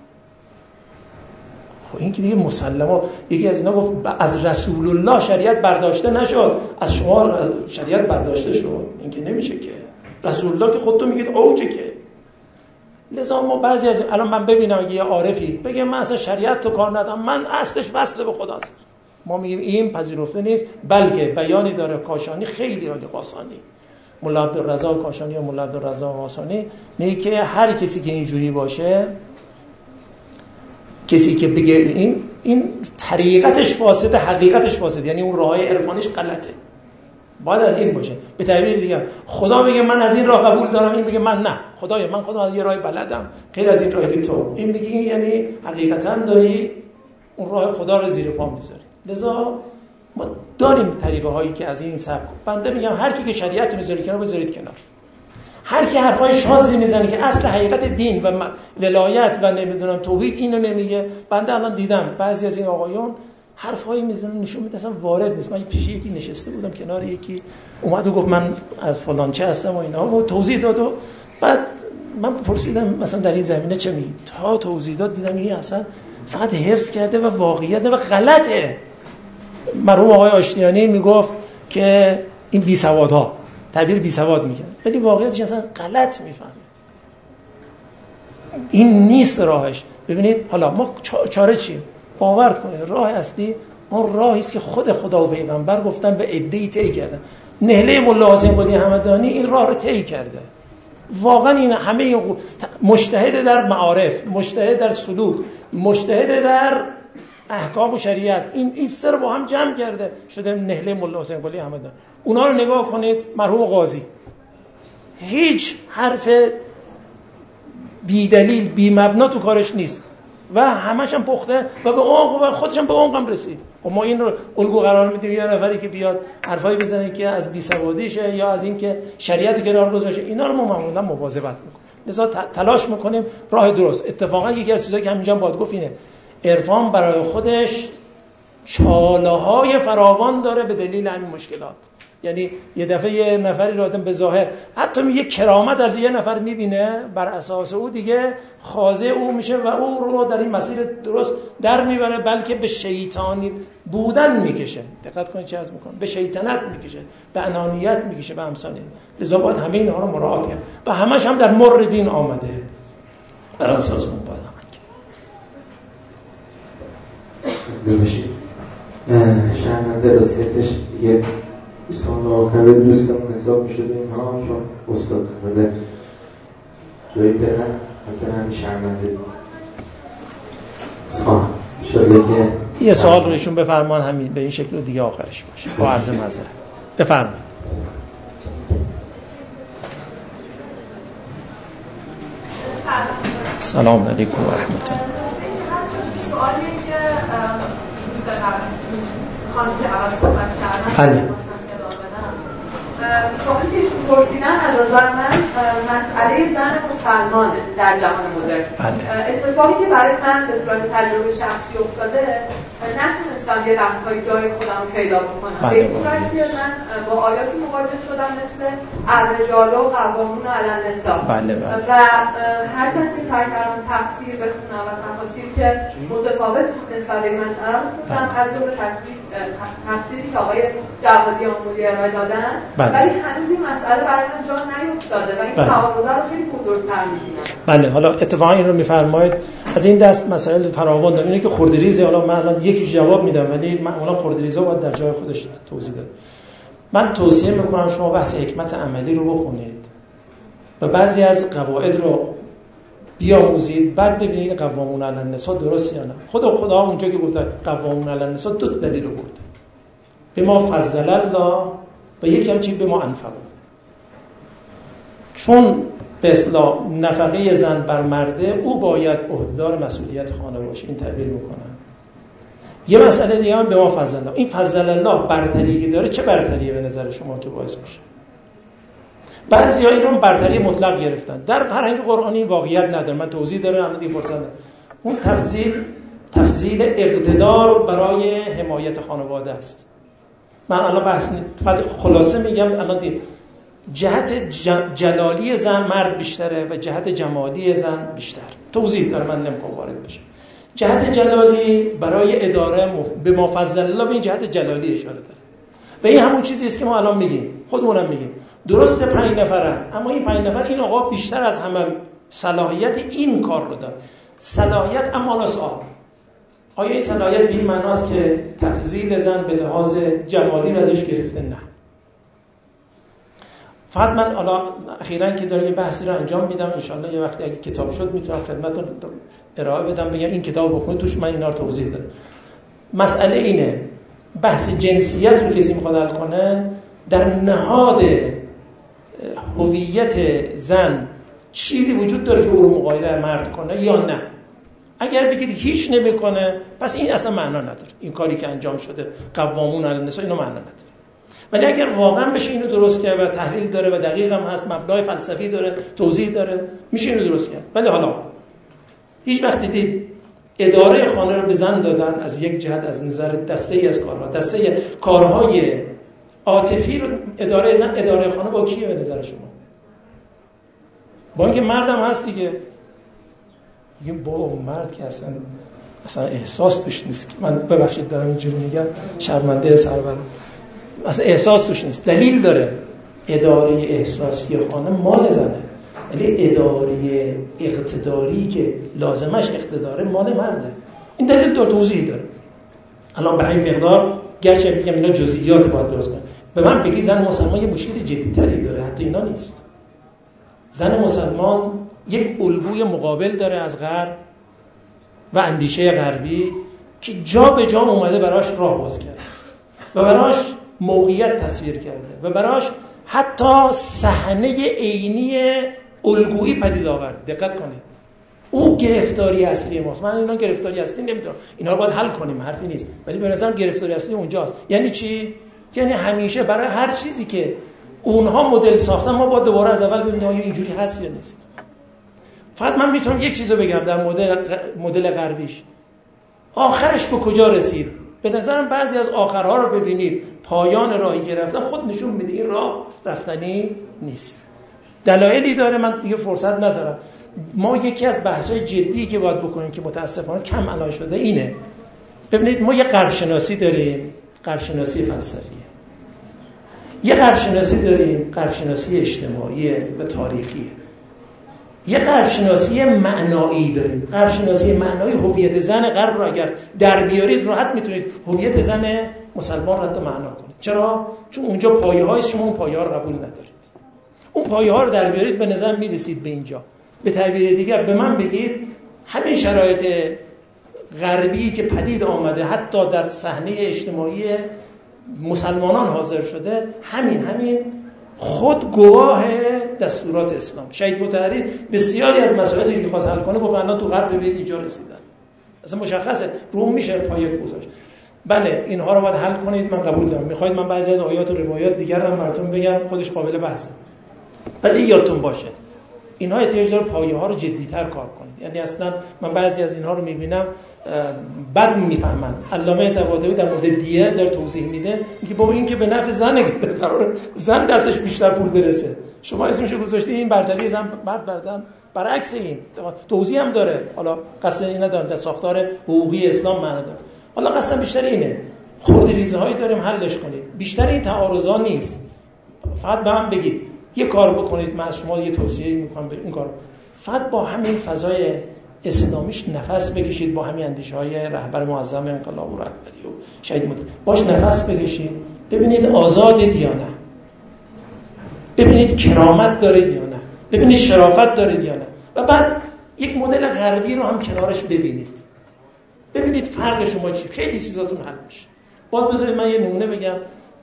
خب این که دیگه مسلمه. یکی از اینا گفت از رسول الله شریعت برداشته نشد، از شما شریعت برداشته شد. این که نمیشه که رسول الله که خودتون میگید اوجه که. لذا ما بعضی از الان من ببینم یه عارفی بگه من اصلا شریعت تو کار ندارم، من اصلش وصله به خداست، ما میگیم این پذیرفته نیست. بلکه بیانی داره کاشانی خیلی عالی، قاسانی، مولا عبدالرزاق کاشانی و مولا عبدالرزاق قاسانی، میگه که هر کسی که اینجوری باشه، کسی که بگه این طریقتش فاسده، حقیقتش فاسده، یعنی اون راههای عرفانیش غلطه، باید از این باشه. به تعبیر دیگه خدا بگه من از این راه قبول دارم، این بگه من نه، خدایا من خودم از یه راه بلدم غیر از این راهی تو، این بگه یعنی حقیقتا داری اون راه خدا رو زیر پا میذاری. لذا ما داریم طریقه هایی که از این سبک. بنده میگم هر کی که شریعت میذاره کنار بذارید کنار، هر کی حرفای شاذی میزنه که اصل حقیقت دین و ولایت و نمیدونم توحید اینو نمیگه. بنده الان دیدم بعضی از این آقایون حرفایی میزنن نشون میده اصلا وارد نیست. من پیش یکی نشسته بودم کنار یکی اومد و گفت من از فلان چه هستم و اینا و توضیح داد و بعد من پرسیدم مثلا در این زمینه چه میگی؟ تا توضیح داد دیدم این اصلا فقط حفظ کرده و واقعیت و غلطه. مرحوم آقای آشتیانی میگفت که این بی سوادها تعبیر بی سواد میگن، ولی واقعیتش اصلا غلط میفهمه. این نیست راهش. ببینید حالا ما چاره چیه؟ باور کنید راه اصلی اون راهی است که خود خدا و پیغمبر گفتن به عده‌ای طی کردن. نهله مولا حسین قلی همدانی این راه رو طی کرده. واقعا این همه مجتهد در معارف، مجتهد در سلوک، مجتهد در احکام و شریعت، این سر با هم جمع کرده شده نهله مولا حسین قلی همدانی. اونا رو نگاه کنید. مرحوم قاضی هیچ حرف بی دلیل بی مبنا تو کارش نیست و همش هم پخته و به عمق و خودش هم به عمقم رسید. خب ما این رو الگو قرار میدیم یه نفری که بیاد حرفایی بزنه که از بی سوادیشه یا از این که شریعت کنار گذاشته، اینا رو ما معمولا مواظبت میکنیم. لذا تلاش میکنیم راه درست. اتفاقا یکی از چیزایی که همینجا باید گفت اینه، عرفان برای خودش چاله‌های فراوان داره به دلیل همین مشکلات. یعنی یه دفعه یه نفری رو آدم به ظاهر حتی یه کرامت از یه نفر میبینه، بر اساس او دیگه خاضع او میشه و او رو در این مسیر درست در میبره، بلکه به شیطانی بودن میکشه. دقت کنید چه از میکنه، به شیطنت میکشه، به انانیت میکشه، به امثال این. لذا باید همه اینها رو مراعات کرد و همش هم در مر دین آمده، بر اساس اون باید عمل کرد. ببخشید شرمنده راستش یه دوستان آخر دوستمون حساب میشده اینها، چون استاد بده جایی برن مثلا همین شرمنده شده که یه سوال رو ایشون بفرمان همین به این شکل و دیگه آخرش باشه با عرض معذرت. بفرمایید. سلام علیکم و رحمت الله. سوالی که دوست قبل خانم که اول صحبت کردن سوالی که ایشون پرسیدن از نظر من مسئله زن مسلمانه در جهان مدرن. اتفاقی که برای من به صورت تجربه شخصی افتاده نتونستم یه لحظه‌ای جای خودم پیدا بکنم. به این صورت که من با آیاتی مواجه شدم مثل الرجال و قوامون علی النساء و هرچند که سعی کردم تفسیر بخونم و تفاسیر که متفاوت بود نسبت به این مسئله رو خوندم، از جمله تفسیری که آقای جوادی آموزی ارائه دادن، ولی هنوز این مسئله برای من جا نیفتاده و این تعارض رو خیلی بزرگتر می‌بینم. بله، حالا اتفاقا این رو می‌فرمایید از این دست مسائل فراوان دارم. اینه که خردریزه، حالا من الان یکی جواب میدم ولی معمولا خردریزا باید در جای خودش توضیح بده. من توصیه میکنم شما بحث حکمت عملی رو بخونید و بعضی از قواعد رو بیاموزید، بعد ببینید قوامون علی النساء درست یا نه. خدا اونجا که گفته قوامون علی النساء دو دلیل رو برده، به ما فضل الله و یکی هم چی به ما انفقوا. چون به اصطلاح نفقه زن بر مرده، او باید عهدهدار مسئولیت خانه باشه، این تعبیر میکنن. یه مسئله دیگه هم به ما فضل الله. این فضل الله برتری که داره چه برتریه به نظر شما که باعث میشه؟ بعضی‌ها این رو برتری مطلق گرفتن. در فرهنگ قرآنی واقعیت نداره. من توضیح دارم الان دیگه فرصت ندارم. اون تفضیل اقتدار برای حمایت خانواده است. من الان بحث فقط خلاصه میگم. الان دیگه جهت جلالی زن مرد بیشتره و جهت جمالی زن بیشتر. توضیح داره، من نمیخوام وارد بشم. جهت جلالی برای اداره به ما فضل الله به این جهت جلالی اشاره داره. و این همون چیزی است که ما الان میگیم، خودمونم میگیم. درسته 5 نفرن، اما این 5 نفر این آقا بیشتر از همه صلاحیت این کار رو داره. صلاحیت اما لا سوال. آیا این صلاحیت به این معناست که تفضیل زن به لحاظ جمالی رو ازش گرفته؟ نه. فقط من حالا اخیراً که دارم یه بحثی رو انجام میدم، ان شاءالله یه وقتی اگه کتاب شد میتونم خدمتتون ارائه بدم، بگم این کتابو بخونید، توش من اینا رو توضیح دادم. مسئله اینه، بحث جنسیت رو کسی میخواد حل کنه، در نهاد هویت زن چیزی وجود داره که او رو مقایره مرد کنه یا نه؟ اگر بگید هیچ نمیکنه، پس این اصلا معنا نداره. این کاری که انجام شده قوامون علی النساء اینو معنا نداره. ولی اگر واقعا بشه اینو درست کرد و تحلیل داره و دقیق هم هست، مبنای فلسفی داره، توضیح داره، میشه اینو درست کرد. ولی حالا هیچ وقت دیدید اداره خانه رو به زن دادن از یک جهت از نظر دسته‌ای از کارها، دسته کارهای عاطفی رو اداره خانه با کیه به نظر شما؟ با اینکه مردم هست دیگه. میگیم بابا مرد که اصلا احساس توش نیست. من ببخشید دارم اینجوری میگم، شرمنده سرور، اصلا احساس توش نیست. دلیل داره. اداره احساسی خانه مال زنه، ولی اداره اقتداری که لازمش اقتداره مال مرده. این دلیل داره، توضیح داره. الان به این مقدار گرچه میگم اینا جزئیات باید درست کنه. به من بگی زن مسلمان یه مشکل جدی‌تری داره، حتی اینا نیست. زن مسلمان یک الگوی مقابل داره از غرب و اندیشه غربی که جا به جا اومده براش راه باز کرده و براش موقعیت تصویر کرده و براش حتی صحنه عینی الگویی پدید آورد. دقت کنید، او گرفتاری اصلی ماست. من اینا گرفتاری اصلی نمیدونم، اینا رو باید حل کنیم، حرفی نیست، ولی به نظرم گرفتاری اصلی اونجاست. یعنی چی؟ یعنی همیشه برای هر چیزی که اونها مدل ساختن ما باید دوباره از اول ببینیم آیا اینجوری هست یا نیست. فقط من میتونم یک چیزو بگم در مدل غربیش، آخرش به کجا رسید. به نظرم بعضی از آخرها رو ببینید، پایان راهی که رفتن خود نشون میده این راه رفتنی نیست. دلایلی داره، من دیگه فرصت ندارم. ما یکی از بحث‌های جدی که باید بکنیم که متاسفانه کم علایق شده اینه. ببینید ما یه غرب شناسی داریم، غرب شناسی فلسفیه. یه غرب شناسی داریم، غرب شناسی اجتماعی و تاریخیه. یه غرب شناسی معنایی داریم. غرب شناسی معنایی هویت زن غرب رو اگر در بیارید راحت میتونید هویت زن مسلمان رو حتی معنا کنید. چرا؟ چون اونجا پایه‌های شما اون پایه‌ها رو قبول ندارید. اون پایه‌ها رو در بیارید به نظر میرسید به اینجا. به تعبیر دیگر به من بگید همین شرایط غربی که پدید آمده حتی در صحنه اجتماعی مسلمانان حاضر شده، همین خود گواه دستورات اسلام. شهید مطهری بسیاری از مسائلی که خواست حل کنه گفت الان تو غرب ببینید اینجا رسیدن. اصلا مشخصه روم میشه پایه گذاشت. بله اینها رو باید حل کنید، من قبول دارم. میخواید من بعضی از آیات و روایات دیگر رو براتون بگم، خودش قابل بحثه. ولی یادتون باشه اینها احتیاج داره پایه ها رو جدی‌تر کار کنید. یعنی اصلا من بعضی از اینها رو میبینم بد میفهمن. علامه طباطبایی در مورد دیه داره توضیح میده میگه بابا این که به نفع زنه، قرار زن دستش بیشتر پول برسه، شما اسمش گذاشتید این برتری زن مرد بر زن، برعکس این توضیح هم داره. حالا قصد این نداره در ساختار حقوقی اسلام معنی داره. حالا قصد بیشتر اینه خودریزی‌هایی داریم حلش کنید، بیشتر این تعارضا نیست. فقط به من بگید یه کار بکنید، من از شما یه توصیه میکنم به این کارو، فقط با همین فضای اسلامیش نفس بکشید، با همین اندیشه‌های رهبر معظم انقلاب و رهبری و شهید مطلق باش نفس بکشید، ببینید آزاد یا نه، ببینید کرامت داره یا نه، ببینید شرافت داره یا نه، و بعد یک مدل غربی رو هم کنارش ببینید فرق شما چی، خیلی چیزاتون حل میشه. باز بذارید من یه نمونه بگم.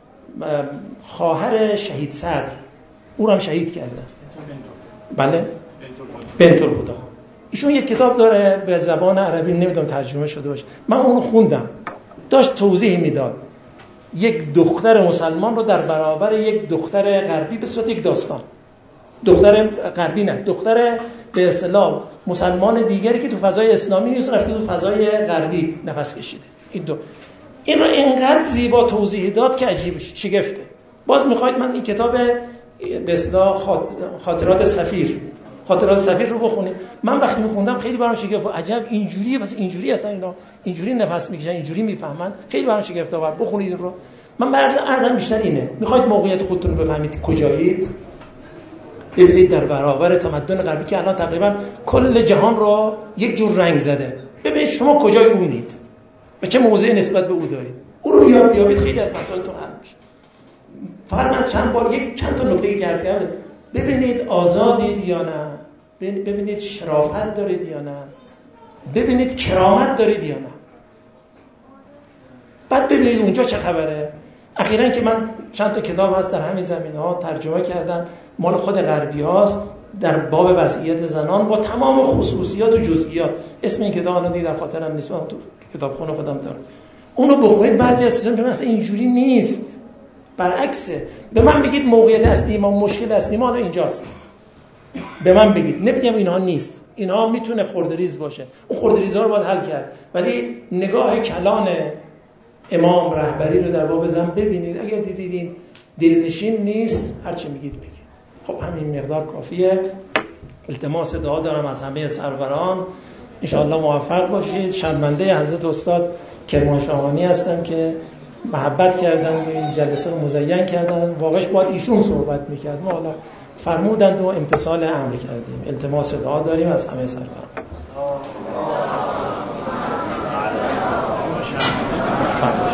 خواهر شهید صدر او رو هم شهید کردن. بله بنت‌الهدی. ایشون یک کتاب داره به زبان عربی، نمیدونم ترجمه شده باشه، من اون رو خوندم، داشت توضیح میداد یک دختر مسلمان رو در برابر یک دختر غربی به صورت یک داستان، دختر غربی نه، دختر به اصطلاح مسلمان دیگری که تو فضای اسلامی نیست رفته تو فضای غربی نفس کشیده. این رو اینقدر زیبا توضیح داد که عجیب شگفته. باز میخواید من این کتاب به اصطلاح خاطرات سفیر رو بخونید. من وقتی میخوندم خیلی برام شگفت، عجب اینجوریه، بس اینجوری اصلا اینا اینجوری نفس میکشن، اینجوری میفهمن، خیلی برام شگفت آور. بخونید این رو. من ارزم بیشتر اینه، میخواید موقعیت خودتون رو بفهمید کجایید، ببینید در برابر تمدن غربی که الان تقریبا کل جهان رو یک جور رنگ زده، ببینید شما کجای اونید و چه موضعی نسبت به او دارید، او رو بیابید، خیلی از مسائلتون حل میشه. فقط من چند تا نکته که عرض کردم، ببینید آزادید یا نه، ببینید شرافت دارید یا نه، ببینید کرامت دارید یا نه، بعد ببینید اونجا چه خبره. اخیراً که من چند تا کتاب هست در همین زمینه‌ها ترجمه کردم، مال خود غربی هاست، در باب وضعیت زنان با تمام خصوصیات و جزئیات. اسم این کتاب الان دیگه در خاطرم نیست، من تو کتابخونه خودم دارم. اونو بخونید، بعضی از چیزا میگم مثلا اینجوری نیست، برعکسه. به من بگید موقعیت اصلی ما، مشکل اصلی ما اینجاست، به من بگید، نمیگم اینها نیست، اینها میتونه خردریز باشه، اون خردریزها رو باید حل کرد، ولی نگاه کلان امام رهبری رو در باب زن ببینید. اگر دیدید این دلنشین نیست، هر چی میگید بگید. خب همین مقدار کافیه. التماس دعا دارم از همه سروران، ان شاء الله موفق باشید. شرمنده حضرت استاد کرمانشاهانی هستم که محبت کردند و این جلسه رو مزین کردن. واقعش باید ایشون صحبت میکرد، ما حالا فرمودند و امتثال امر کردیم. التماس دعا داریم از همه سروران.